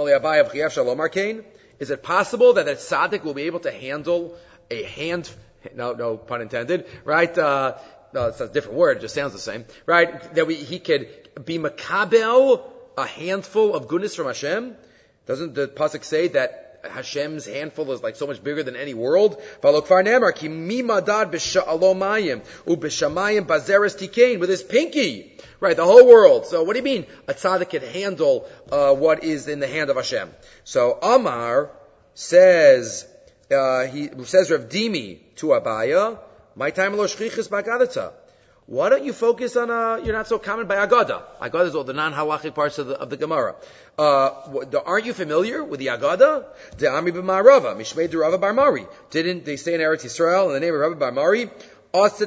Is it possible that a tzaddik will be able to handle a hand, no pun intended, right? No, it's a different word, it just sounds the same, right? That he could be makabel a handful of goodness from Hashem? Doesn't the pasuk say that Hashem's handful is like so much bigger than any world? With his pinky, right? The whole world. So what do you mean a tzaddik can handle what is in the hand of Hashem? So Amar says, he says Rav Dimi to Abaya, my time lo shchichus b'agadata. Why don't you focus on, you're not so common by Agada. Agada is all the non-halachic parts of the Gemara. Aren't you familiar with the Agada? The Amri b'Marava, Mishmei de Rava Bar Mari. Didn't they say in Eretz Yisrael, in the name of Rava Bar Mari, in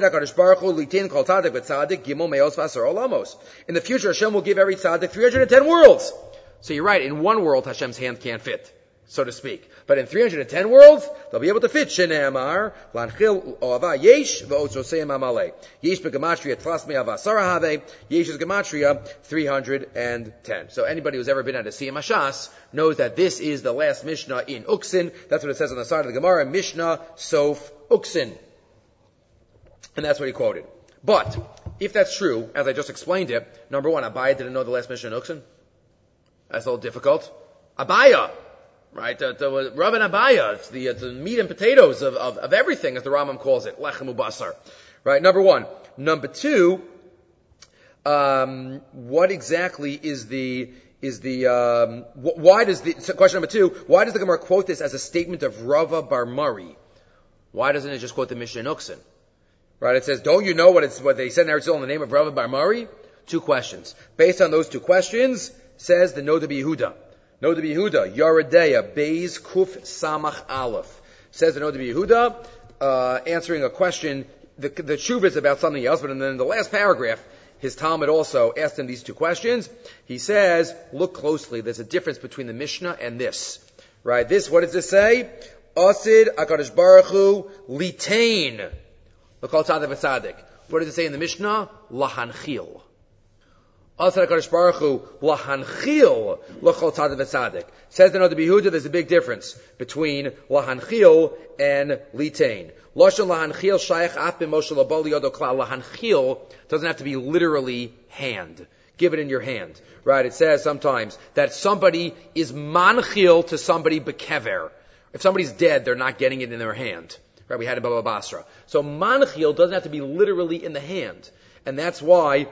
the future, Hashem will give every tzaddik 310 worlds. So you're right, in one world, Hashem's hand can't fit, so to speak. But in 310 worlds, they'll be able to fit. Shene'amar, lanchil oava yesh, v'otzoseim amalei. Yesh begematria tlas me'ava sarahave, yesh is gematria 310. So anybody who's ever been at a Siyam Hashas knows that this is the last Mishnah in Uksin. That's what it says on the side of the Gemara, Mishnah Sof Uksin. And that's what he quoted. But, if that's true, as I just explained it, number one, Abaya didn't know the last Mishnah in Uksin. That's a little difficult. Abaya! Right? Rav and Abaya, it's the meat and potatoes of everything, as the Rambam calls it. Lechem ubasar. Right? Number one. Number two, what exactly question number two, why does the Gemara quote this as a statement of Rava Bar Mari? Why doesn't it just quote the Mishnah in Uksin? Right, it says, don't you know what they said in Eretz Yisrael in the name of Rava Bar Mari? Two questions. Based on those two questions, says the Noda B'Yehuda. Noda B'Yehuda, Yoredeya, Beis Kuf Samach Aleph. Says the Noda B'Yehuda, answering a question, the tshuva is about something else, but then in the last paragraph, his Talmud also asked him these two questions. He says, look closely, there's a difference between the Mishnah and this. Right, what does this say? Asid HaKadosh Baruch Hu Litain. What does it say in the Mishnah? Lahanchil. Asar HaKadosh Baruch Hu lahanchil l'chol tzaddik v'tzaddik. Says the Noda B'Yehuda, there's a big difference between lahanchil and litain. Lashon lahanchil shayach af b'moshe l'bo liyodo klal. Lahanchil doesn't have to be literally hand. Give it in your hand. Right? It says sometimes that somebody is manchil to somebody bekever. If somebody's dead, they're not getting it in their hand. Right, we had in Baba Basra. So manchil doesn't have to be literally in the hand. And that's why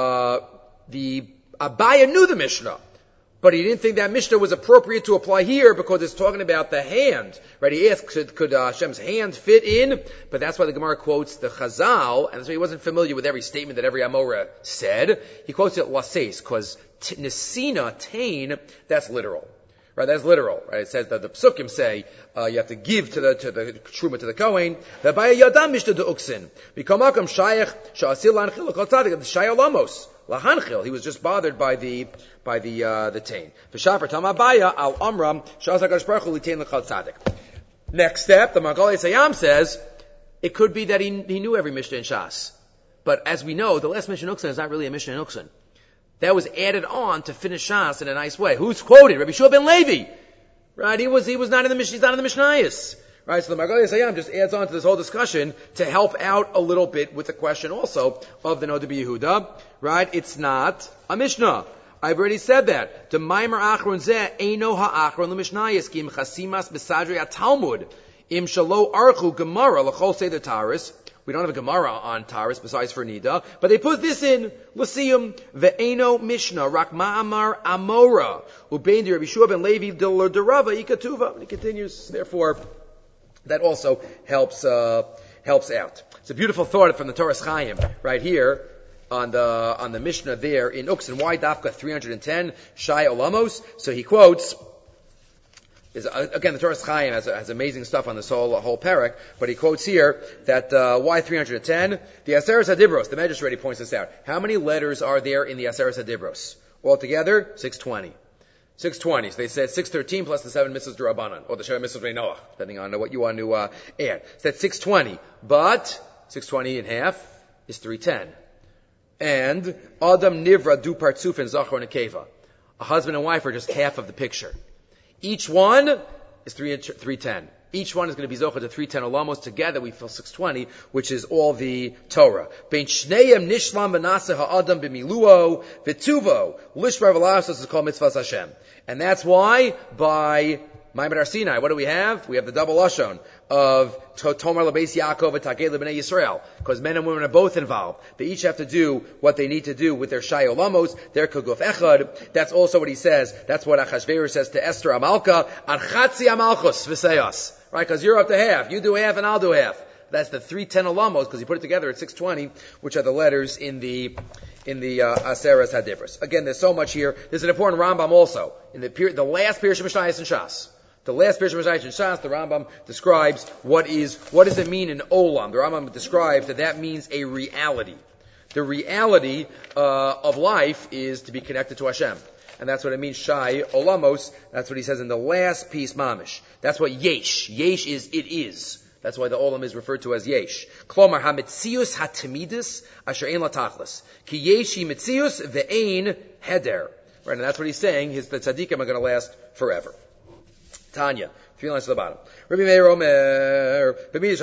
the Abaya knew the Mishnah. But he didn't think that Mishnah was appropriate to apply here because it's talking about the hand. Right, he asked, could Hashem's hand fit in? But that's why the Gemara quotes the Chazal, and so he wasn't familiar with every statement that every Amora said. He quotes it laseis, because nesina, tain, that's literal. Right, that's literal. Right, it says that the Psukim say you have to give to the truma to the Kohen. The Abaya yadam mishta de uksin. Bikomakam shayach sha'asil lanchil kol tzadik shayach lamos lahanchil. He was just bothered by the tain. V'shafar tam Abaya al amram sha'as hakadosh baruch hu litain l'chol tzadik. Next step, the Magalei Sayam says it could be that he knew every Mishnah in Shas, but as we know, the last Mishnah in Uksin is not really a Mishnah in Uksin. That was added on to finish Shas in a nice way. Who's quoted? Rabbi Shua ben Levi. Right? He was not in the Mishnah, he's not in the Mishnayos. Right? So the Magalei Sayam just adds on to this whole discussion to help out a little bit with the question also of the Noda B'Yehuda. Right? It's not a Mishnah. I've already said that. The Maimer Achron Zeh Eino Ha'achron L'Mishnayos Kim Chasimas B'Sadrei HaTalmud Im Shalo Archu Gemara L'Chol Seder Taris. We don't have a Gemara on Taris besides for Nida, but they put this in L'Siyum Ve'eno Mishnah Rak Ma'amar Amora Ubein Rabbi Shua ben Levi Derava Ikatuva. He continues. Therefore, that also helps out. It's a beautiful thought from the Toras Chaim right here on the Mishnah there in Uksin. Why Dafka 310 Shai Olamos? So he quotes. Again, the Toras Chaim has amazing stuff on this whole parak, but he quotes here that why 310? The Aseres HaDibros, the Medrash already points this out. How many letters are there in the Aseres HaDibros? Altogether, 620. 620. So they said 613 plus the 7 mitzvahs d'Rabbanan, or the 7 mitzvahs d'Noach, depending on what you want to add. So that's 620. But 620 in half is 310. And Adam Nivra Du Partsufin Zachor Nekeva. A husband and wife are just half of the picture. Each one is 310. Each one is going to be zocha to 310 olamos. Together we fill 620, which is all the Torah. Bein shneim nishlam v'naseh ha'adam b'miluo v'tuvo lishmar v'lasos is called mitzvahs Hashem. And that's why by Ma'amad Har Sinai, what do we have? We have the double lashon of Tomar Lebeis Yaakov and Takei Lebnei Yisrael, because men and women are both involved. They each have to do what they need to do with their Shai Olamos, their Kuguf Echad. That's also what he says. That's what Achashverosh says to Esther Amalka, Archatzi Amalchus V'seyos. Right, because you're up to half. You do half and I'll do half. That's the 310 Olamos, because he put it together at 620, which are the letters in the Aseres HaDivros. Again, there's so much here. There's an important Rambam also. In the last Pirush Mishnayos and Shas. The last Pirush Mishnayos and Shas, the Rambam describes what does it mean in Olam. The Rambam describes that means a reality. The reality of life is to be connected to Hashem. And that's what it means, Shai Olamos. That's what he says in the last piece, Mamish. That's what Yesh. Yesh is, it is. That's why the Olam is referred to as Yesh. Klomar ha-metzius ha-temidus asher ein la-tachlis. Ki Yesh hi metzius ve'ein heder. Right, and that's what he's saying. The tzaddikim are going to last forever. Tanya, 3 lines to the bottom. Rabbi Meir Omer,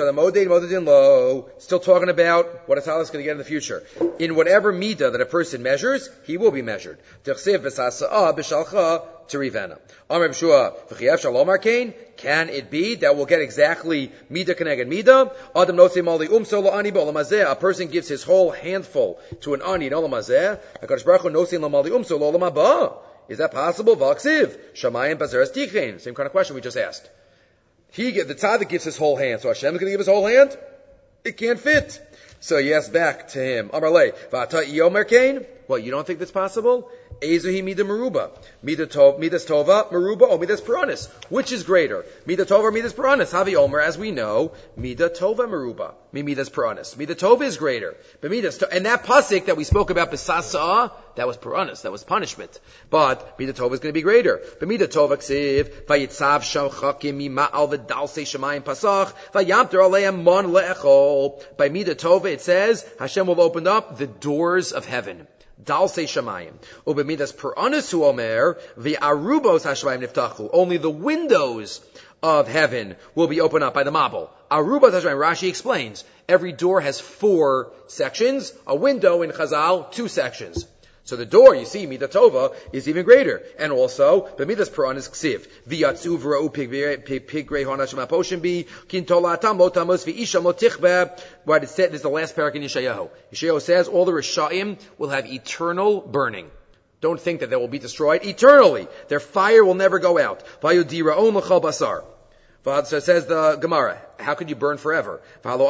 still talking about what a talent is going to get in the future. In whatever midah that a person measures, he will be measured. Can it be that we'll get exactly midah keneged midah? A person gives his whole handful to an ani in olam hazeh. Is that possible? V'aksiv shamayim bazeres tichein. Same kind of question we just asked. The tzaddik gives his whole hand, so Hashem is going to give his whole hand? It can't fit. So he asks back to him, Amarle, V'ata yomer kain? What, you don't think that's possible? Ezuhi mida meruba. Midas tova meruba or midas peranis? Which is greater? Mida tova or midas peranis? Havi omer, as we know, mida tova meruba. Midas peranis. Mida tova is greater. But and that pasuk that we spoke about, besasa, that was peranis, that was punishment. But mida tova is going to be greater. But mida tova ksiv, vayitzav shalchakim mima'al v'dalsei shemayim pasach, vayamter aleim mon le'echol. By mida tova it says, Hashem will open up the doors of heaven. Dalsei shamayim. Ubemidas peranis hu omer v'arubos hashamayim niftachu. Only the windows of heaven will be opened up by the mabul. Arubos hashamayim. Rashi explains every door has 4 sections. A window in Chazal 2 sections. So the door, you see, Midah Tova, is even greater. And also, B'midas Peranis Ksiv. V'yatzu v'ra'u pigrei honashim ha'poshem bi, kintolatam lo tamos v'isham lo tichbe. What it said, this is the last parak in Yeshayahu. Yeshayahu says, all the Rishayim will have eternal burning. Don't think that they will be destroyed eternally. Their fire will never go out. V'yudira'on l'chal basar. So says the Gemara, how could you burn forever?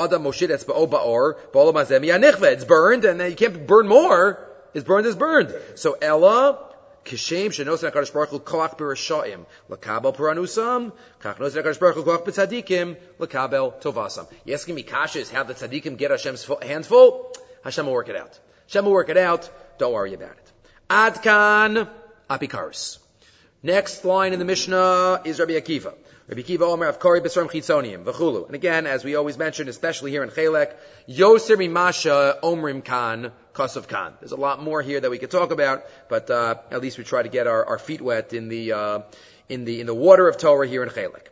It's burned, and then you can't burn more. Is burned is burned. So Ella, Kishem, Shenosan HaKadosh Baruch Hu, Koach B'Rashayim, L'Kabel Peranusam, Kach Nosan HaKadosh Baruch Hu, Koach B'Tzadikim, L'Kabel Tovasam. You asking me, Kasha, is how the Tzadikim get Hashem's handful? Hashem will work it out. Hashem will work it out. Don't worry about it. Adkan Apikaris. Next line in the Mishnah is Rabbi Akiva. Rabbi Akiva Omer Avkari B'Sram Chitzoniim V'chulu. And again, as we always mention, especially here in Chelek, Yoser Mimasha Omrim Kan Kosov Kan. There's a lot more here that we could talk about, but at least we try to get our feet wet in the water of Torah here in Chelek.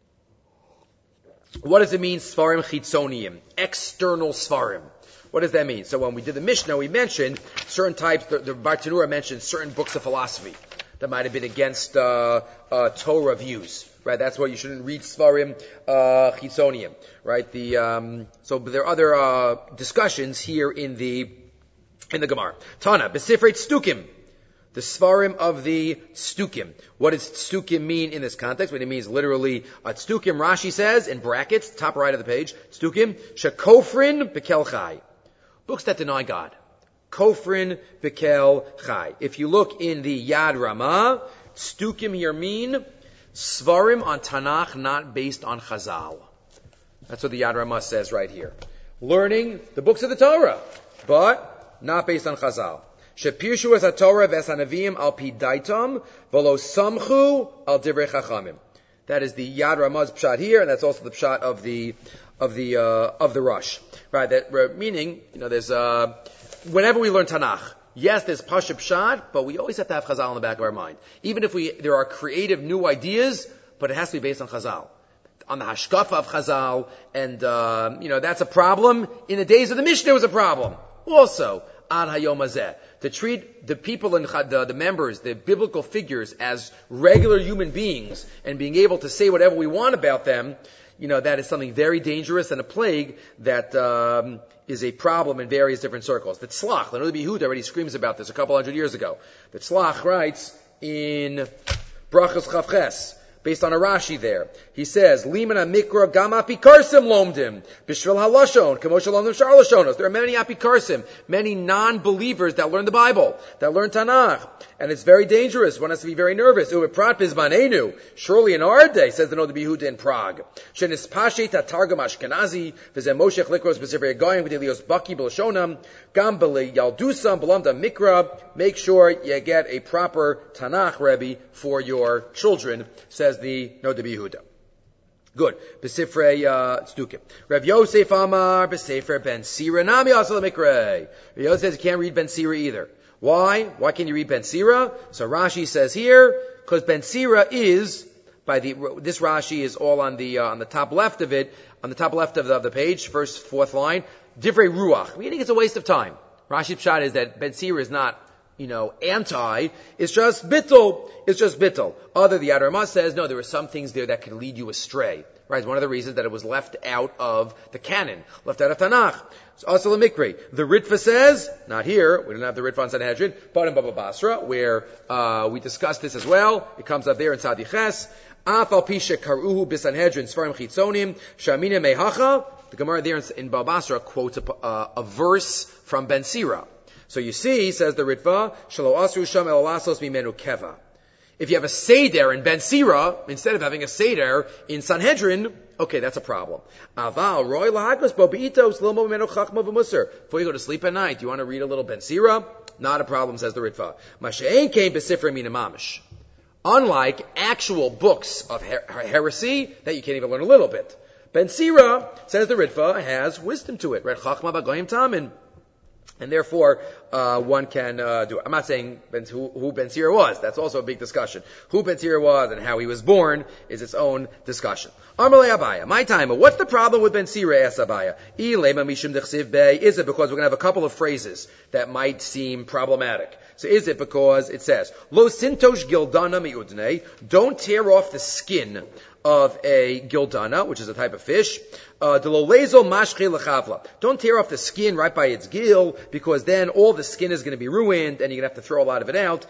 What does it mean, Svarim Chitzoniim? External Svarim. What does that mean? So when we did the Mishnah, we mentioned certain types. The Bartanura mentioned certain books of philosophy that might have been against Torah views. Right, that's why you shouldn't read Svarim Chitzoniim. Right, so there are other discussions here in the Gemara. Tana B'Sifrei Stukim, the Svarim of the Stukim. What does Stukim mean in this context? What it means literally, Stukim. Rashi says in brackets, top right of the page, Stukim Shekofrin Bekel Chai, books that deny God. Kofrin Bekel Chai. If you look in the Yad Ramah, Stukim here mean Svarim on Tanakh, not based on Chazal. That's what the Yad Ramah says right here. Learning the books of the Torah, but not based on Chazal. Shepirshu es HaTorah ves HaNaviim al pi daitam, v'lo samchu al divrei chachamim. That is the Yad Ramah's pshat here, and that's also the pshat of the Rush. Right, that meaning, there's whenever we learn Tanakh, yes, there's Pashup Pshat, but we always have to have Chazal in the back of our mind. Even if there are creative new ideas, but it has to be based on Chazal. On the Hashkafa of Chazal, and, that's a problem. In the days of the Mishnah, it was a problem. Also, Ad Hayom Hazeh. To treat the people and the members, the biblical figures, as regular human beings, and being able to say whatever we want about them, that is something very dangerous and a plague that, is a problem in various different circles. The Tzlach, the Noda B'Yehuda already screams about this a couple hundred years ago. The Tzlach writes in Brachos Chavches, based on a Rashi there. He says, Limana Mikra Gam Apikarsim Lomdim, Bishvil Halashon, Kamosha Lomdim Shar Lashonos. There are many Apikarsim, many non-believers that learn the Bible, that learn Tanakh. And it's very dangerous. One has to be very nervous. Prat Bizmanenu. Surely in our day, says the Noda B'Yehuda in Prague. Shenispashe Tatargum Ashkenazi, Vizem Moshech Likros B'Sifrei Goyim, V'Delios Baki B'Lashonam, Gam B'Le Yaldusam, B'Lamda Mikra. Make sure you get a proper Tanakh Rebbe for your children, says the Noda B'Yehuda. Good. B'Sifrei Tzdukim. Rav Yosef Amar, B'Sefer Ben Sira, Nami Asal Mikrei. Rav Yosef says you can't read Ben Sira either. Why? Why can't you read Ben Sira? So Rashi says here, because Ben Sira is, this Rashi is all on the top left of it, on the top left of the page, fourth line, Divrei Ruach, meaning it's a waste of time. Rashi's pshat is that Ben Sira is not, anti, it's just bittul. It's just bittul. The Yad Ramah says, no, there are some things there that can lead you astray. Right? It's one of the reasons that it was left out of the canon, left out of Tanakh. It's also the Mikri. The Ritva says, not here, we don't have the Ritva on Sanhedrin, but in Baba Basra, where we discussed this as well. It comes up there in Tzadiches. Afal Pisha Karuhu Bisanhedrin Svarim Chitzonim Shamina Mehacha. The Gemara there in Baba Basra quotes a verse from Ben Sira. So you see, says the Ritva, Shalo Asru Sham El Lasos Mimenu Keva. If you have a Seder in Ben Sira, instead of having a Seder in Sanhedrin, okay, that's a problem. Aval Roy Lahagos Bobitos Lomo Mimenu Chachma V'Musar. Before you go to sleep at night, do you want to read a little Ben Sira? Not a problem, says the Ritva. Masha'en came B'Sifra Mina Mamish. Unlike actual books of heresy that you can't even learn a little bit. Ben Sira, says the Ritva, has wisdom to it. Red Chachma B'Goyim Tamin. And therefore, one can do it. I'm not saying who Ben Sira was. That's also a big discussion. Who Ben Sira was and how he was born is its own discussion. Amalei Abaya, my time. What's the problem with Ben Sira? Asks Abaya. Is it because we're going to have a couple of phrases that might seem problematic? So is it because it says, Lo sintosh gildana miudne, don't tear off the skin of a gildana, which is a type of fish. Don't tear off the skin right by its gill, because then all the skin is going to be ruined, and you're going to have to throw a lot of it out.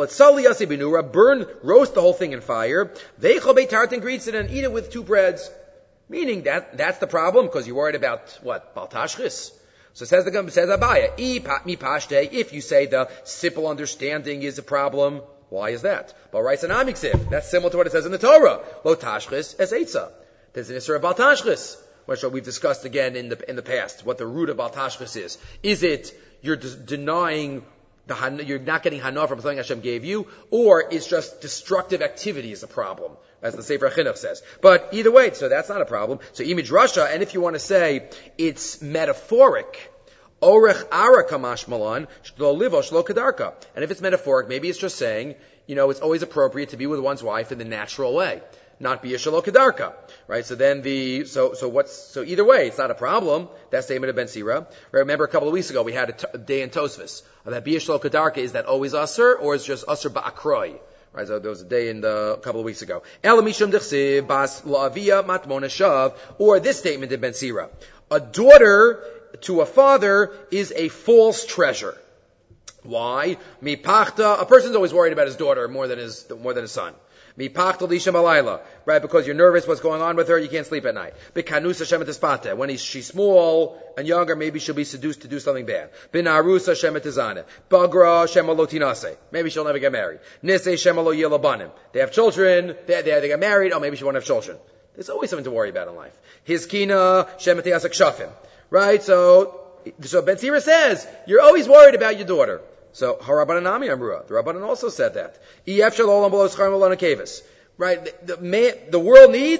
Burn, roast the whole thing in fire. Greets it and eat it with 2 breads. Meaning that's the problem, because you're worried about what? Baltashchis. So says Abaya, if you say the simple understanding is a problem, why is that? But writes an amiksif. That's similar to what it says in the Torah. Lo tashchis es eitza. There's an issur about tashchis, which we've discussed again in the past, what the root of tashchis is. Is it you're denying you're not getting hana from something Hashem gave you, or it's just destructive activity is a problem, as the Sefer Chinuch says. But either way, so that's not a problem. So image Rasha, and if you want to say it's metaphoric, orech ara kamash malan shlo livo shlo kadarka, and if it's metaphoric, maybe it's just saying, it's always appropriate to be with one's wife in the natural way, not be a shlo kadarka, right? So then so either way, it's not a problem. That statement of Ben Sira. Right, remember a couple of weeks ago we had a day in Tosfos that be a shlo kadarka, is that always usher, or is just usher ba'akroi? Right, so there was a day a couple of weeks ago. Elamishum dechsiv bas la'avia matmona shav, or this statement in Ben Sira. A daughter to a father is a false treasure. Why? Mipachta, a person's always worried about his daughter more than his son. Mipachta lisha malayla, right? Because you're nervous what's going on with her, you can't sleep at night. Bikanus Hashem etispate, when she's small and younger, maybe she'll be seduced to do something bad. Binarus Hashem etizane, Bagra Hashem lotinase, maybe she'll never get married. Nise Hashem lo yelabanim, they have children, they get married, maybe she won't have children. There's always something to worry about in life. Hizkina Hashem etiasak shafim. Right, so Ben Sira says, you're always worried about your daughter. So, Harabananami Amrua, the Rabbanan also said that. Right, the world needs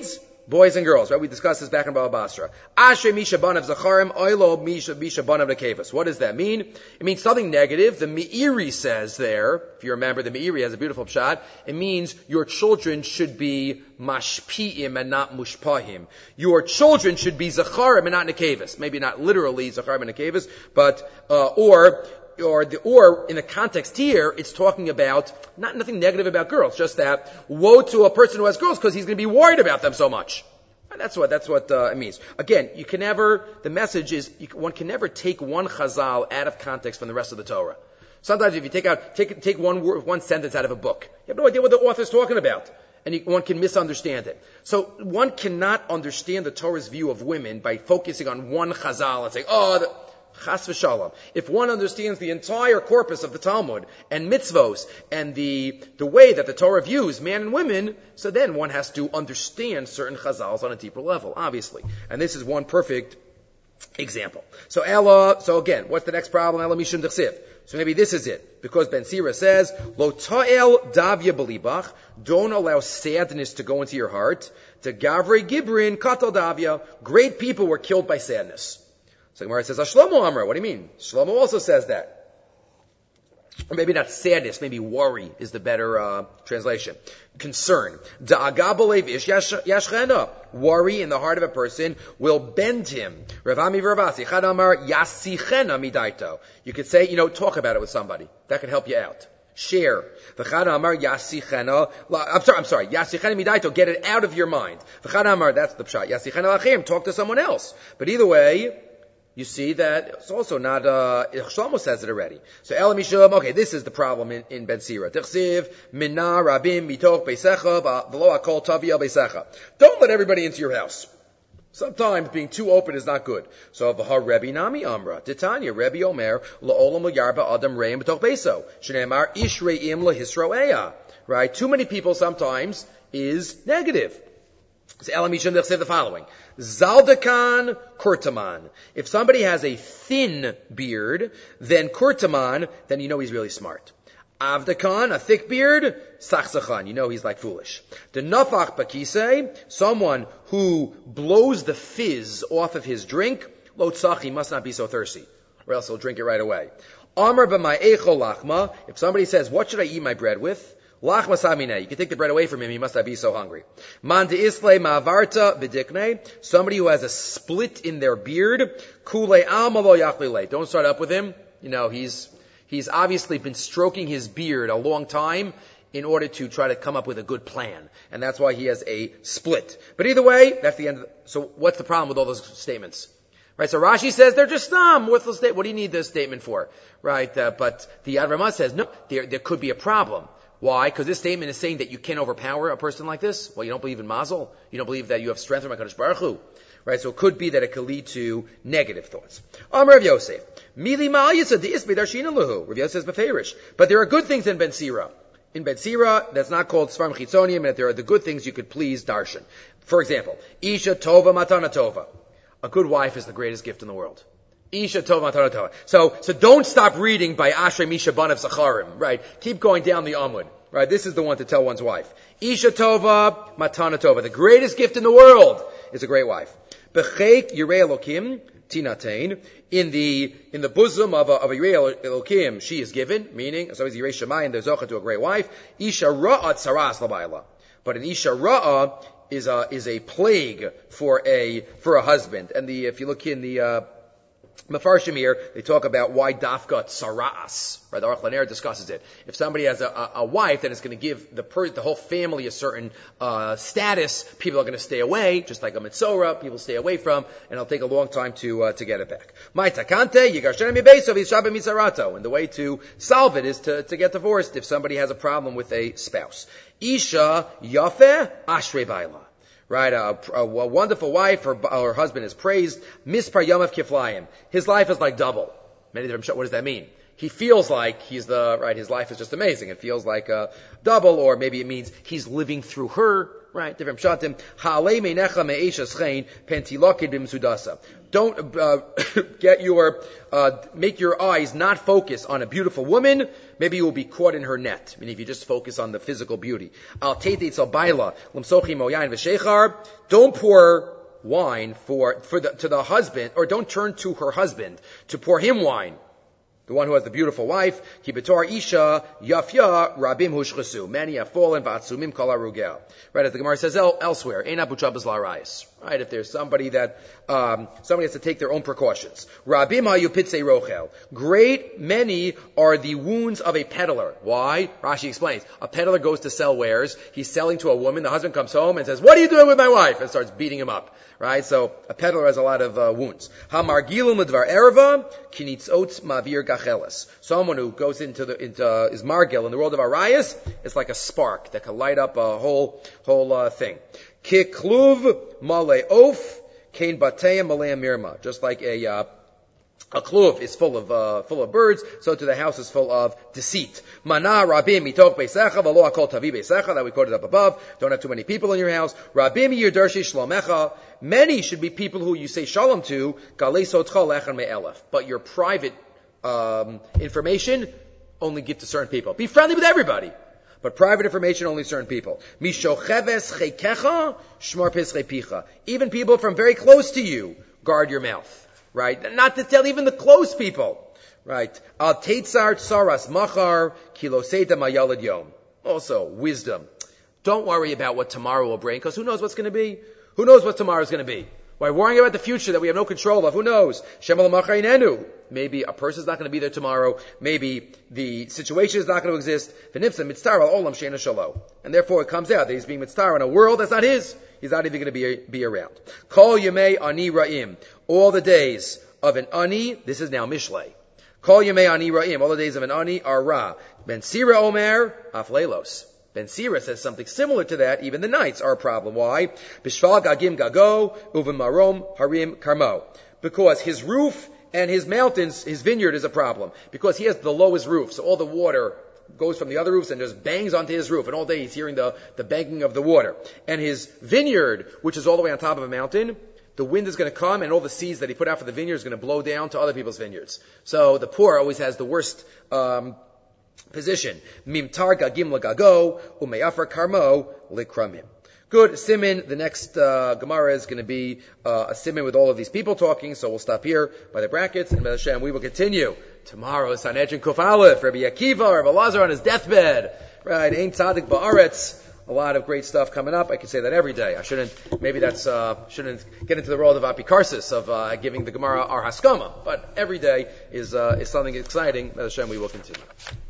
boys and girls, right? We discussed this back in Baba Basra. Ashrei Misha Banav Zacharim, Oilo Misha Banav Nekevas. What does that mean? It means something negative. The Meiri says there, if you remember, the Meiri has a beautiful pshat. It means your children should be mashpi'im and not mushpahim. Your children should be Zacharim and not Nekevas. Maybe not literally Zacharim and Nekevas, but, or in the context here, it's talking about nothing negative about girls, just that woe to a person who has girls because he's going to be worried about them so much. And that's what it means. Again, the message is, one can never take one chazal out of context from the rest of the Torah. Sometimes if you take one sentence out of a book, you have no idea what the author's talking about. And one can misunderstand it. So one cannot understand the Torah's view of women by focusing on one chazal and saying, Chas v'shalom. If one understands the entire corpus of the Talmud and mitzvos and the way that the Torah views man and women, so then one has to understand certain chazals on a deeper level, obviously. And this is one perfect example. So again, what's the next problem? Ela mishum d'chsiv. So maybe this is it. Because Ben Sira says, Lo ta'el davya belibach, don't allow sadness to go into your heart. To gavrei gibrin katal davya, great people were killed by sadness. So Gemara says, Shlomo Amra, what do you mean? Shlomo also says that. Or maybe not sadness, maybe worry is the better translation. Concern. Da'aga b'leiv ish yashchena. Worry in the heart of a person will bend him. Rav Ami v'Ravasi, Chad Amar yasichena midaito. You could say, talk about it with somebody. That could help you out. Share. V'chad Amar yasichena. I'm sorry. Yasichena midaito. Get it out of your mind. V'chad Amar, that's the pshat. Yasichena lachim. Talk to someone else. But either way, you see that it's also not, Shlomo says it already. So, Ela Mishum, okay, this is the problem in Ben Sira. Tichsiv, Minna, Rabim, Mitoch, Beisecha, V'lo Akol Tavia, Beisecha. Don't let everybody into your house. Sometimes being too open is not good. So, V'ha Rebbe Nami Amra, Titania, Rebbe Omer, La'olam Yarba Adam Reim B'toch Beiso. Shneimar, Ish Re'im L'Hisro Eya. Right? Too many people sometimes is negative. So Ela Mishum said the following. Zaldakan Kurtaman. If somebody has a thin beard, then Kurtaman, then you know he's really smart. Avdakan, a thick beard, Sachsachan, he's like foolish. The Nafach Bakise, someone who blows the fizz off of his drink, Lo Tzach, he must not be so thirsty, or else he'll drink it right away. Amar b'may echol lachma, if somebody says, what should I eat my bread with? Lachma samine, you can take the bread away from him, he must not be so hungry. Man de isle ma'avarta b'dikne, somebody who has a split in their beard, kule alma lo yachlile, don't start up with him, he's obviously been stroking his beard a long time in order to try to come up with a good plan. And that's why he has a split. But either way, that's the end. So what's the problem with all those statements? Right, so Rashi says they're just worthless statements. What do you need this statement for? Right, but the Yad Ramah says, no, there could be a problem. Why? Because this statement is saying that you can't overpower a person like this. Well, you don't believe in Mazel. You don't believe that you have strength from HaKadosh Baruch Hu. Right, so it could be that it could lead to negative thoughts. Amar Rav Yosef. Mili ma'al yisad isbe darshina lahu. Rav Yosef says beferish. But there are good things in Ben Sira. In Ben Sira, that's not called Svarim Chitzoniim, and that there are the good things you could please darshan. For example, Isha Tova Matana Tova. A good wife is the greatest gift in the world. Isha Tova Matana Tova. So don't stop reading by Ashrei Misha Banav Zacharim, right? Keep going down the Amud, right? This is the one to tell one's wife. Isha Tova Matana Tova. The greatest gift in the world is a great wife. B'cheik Yirei Elokim Tinatein. In the bosom of a Yirei Elokim, she is given, meaning, so is Yirei Shemayim, there's Zocha to a great wife. Isha Ra'at Saras Labayla. But an Isha Ra'ah is a plague for a husband. And if you look in the Mefarshim here, they talk about why dafka tsaras. Right, the Aruch LaNer discusses it. If somebody has a wife that is going to give the whole family a certain status, people are going to stay away, just like a mitzora, people stay away from, and it'll take a long time to get it back. My takante yigarshen mibeisov yishabe mitzarato, and the way to solve it is to get divorced if somebody has a problem with a spouse. Isha yafeh ashrei baila. Right, a wonderful wife, her husband is praised. Mispar Yamav Kiflayim. His life is like double. Many different. What does that mean? he feels like his life is just amazing. It feels like a double, or maybe it means he's living through her, right? Different pshatim. Ha'alei meinecha me'esha schein pentilokid b'msudasa. Don't make your eyes not focus on a beautiful woman. Maybe you will be caught in her net. I mean, if you just focus on the physical beauty. Al teitei tzal baila l'msochi moyayin v'shechar. Don't pour wine to the husband, or don't turn to her husband to pour him wine. The one who has the beautiful wife, ki betor isha yafya rabim hushchasu. Many have fallen, v'atzumim kol harugel. Right, as the Gemara says elsewhere, ein abuchabas la'arayis. Right, if there's somebody that somebody has to take their own precautions. Rabim hayu pitzei rochel. Great many are the wounds of a peddler. Why? Rashi explains. A peddler goes to sell wares. He's selling to a woman. The husband comes home and says, "What are you doing with my wife?" and starts beating him up. Right, so a peddler has a lot of wounds. Hamargilu medvar erva kinitzot mavir gacheles. Someone who goes into is margil in the world of arayas, it's like a spark that can light up a whole thing. Kikluv male of kain bateya malei mirma. Just like a kluv is full of birds, so to the house is full of deceit. Mana rabim mitoch beisecha v'lo akol tavi beisecha, that we quoted up above. Don't have too many people in your house. Rabim yirdarshi shlomecha. Many should be people who you say shalom to. Galei sotcha lechan me'elef. But your private information only give to certain people. Be friendly with everybody, but private information only certain people. Mishocheves cheikecha shmar pischei picha. Even people from very close to you, guard your mouth. Right? Not to tell even the close people. Right? Al teitzar tsaras machar kiloseta mayalad yom. Also, wisdom. Don't worry about what tomorrow will bring, because who knows what's going to be? Who knows what tomorrow is going to be? Why worrying about the future that we have no control of? Who knows? Shemal machar inenu. Maybe a person's not going to be there tomorrow. Maybe the situation is not going to exist. V'nipsa mitztar al olam she'ena shalo. And therefore it comes out that he's being mitztar in a world that's not his. He's not even going to be around. Kol yemei ani ra'im. All the days of an ani, this is now mishlei. Kol yemei ani ra'im. All the days of an ani are ra. Ben Sira omer afleilos. Ben Sira says something similar to that. Even the nights are a problem. Why? Bishval gagim gago uven marom harim karmo. Because his roof and his mountains, his vineyard is a problem. Because he has the lowest roof, so all the water goes from the other roofs and just bangs onto his roof, and all day he's hearing the banging of the water. And his vineyard, which is all the way on top of a mountain, the wind is going to come, and all the seeds that he put out for the vineyard is going to blow down to other people's vineyards. So the poor always has the worst position. Mimtar gagim lagago umeyafar karmo likramim. Good. Siman, the next Gemara is going to be a siman with all of these people talking, so we'll stop here by the brackets, and B'ez Hashem, we will continue. Tomorrow, Sanhedrin Kuf Aleph, Rabbi Akiva, Rabbi Elazar on his deathbed. Right, Ein Tzadik Ba'aretz. A lot of great stuff coming up. I can say that every day. I shouldn't get into the world of apikarsis, of giving the Gemara our haskama, but every day is something exciting. B'ez Hashem, we will continue.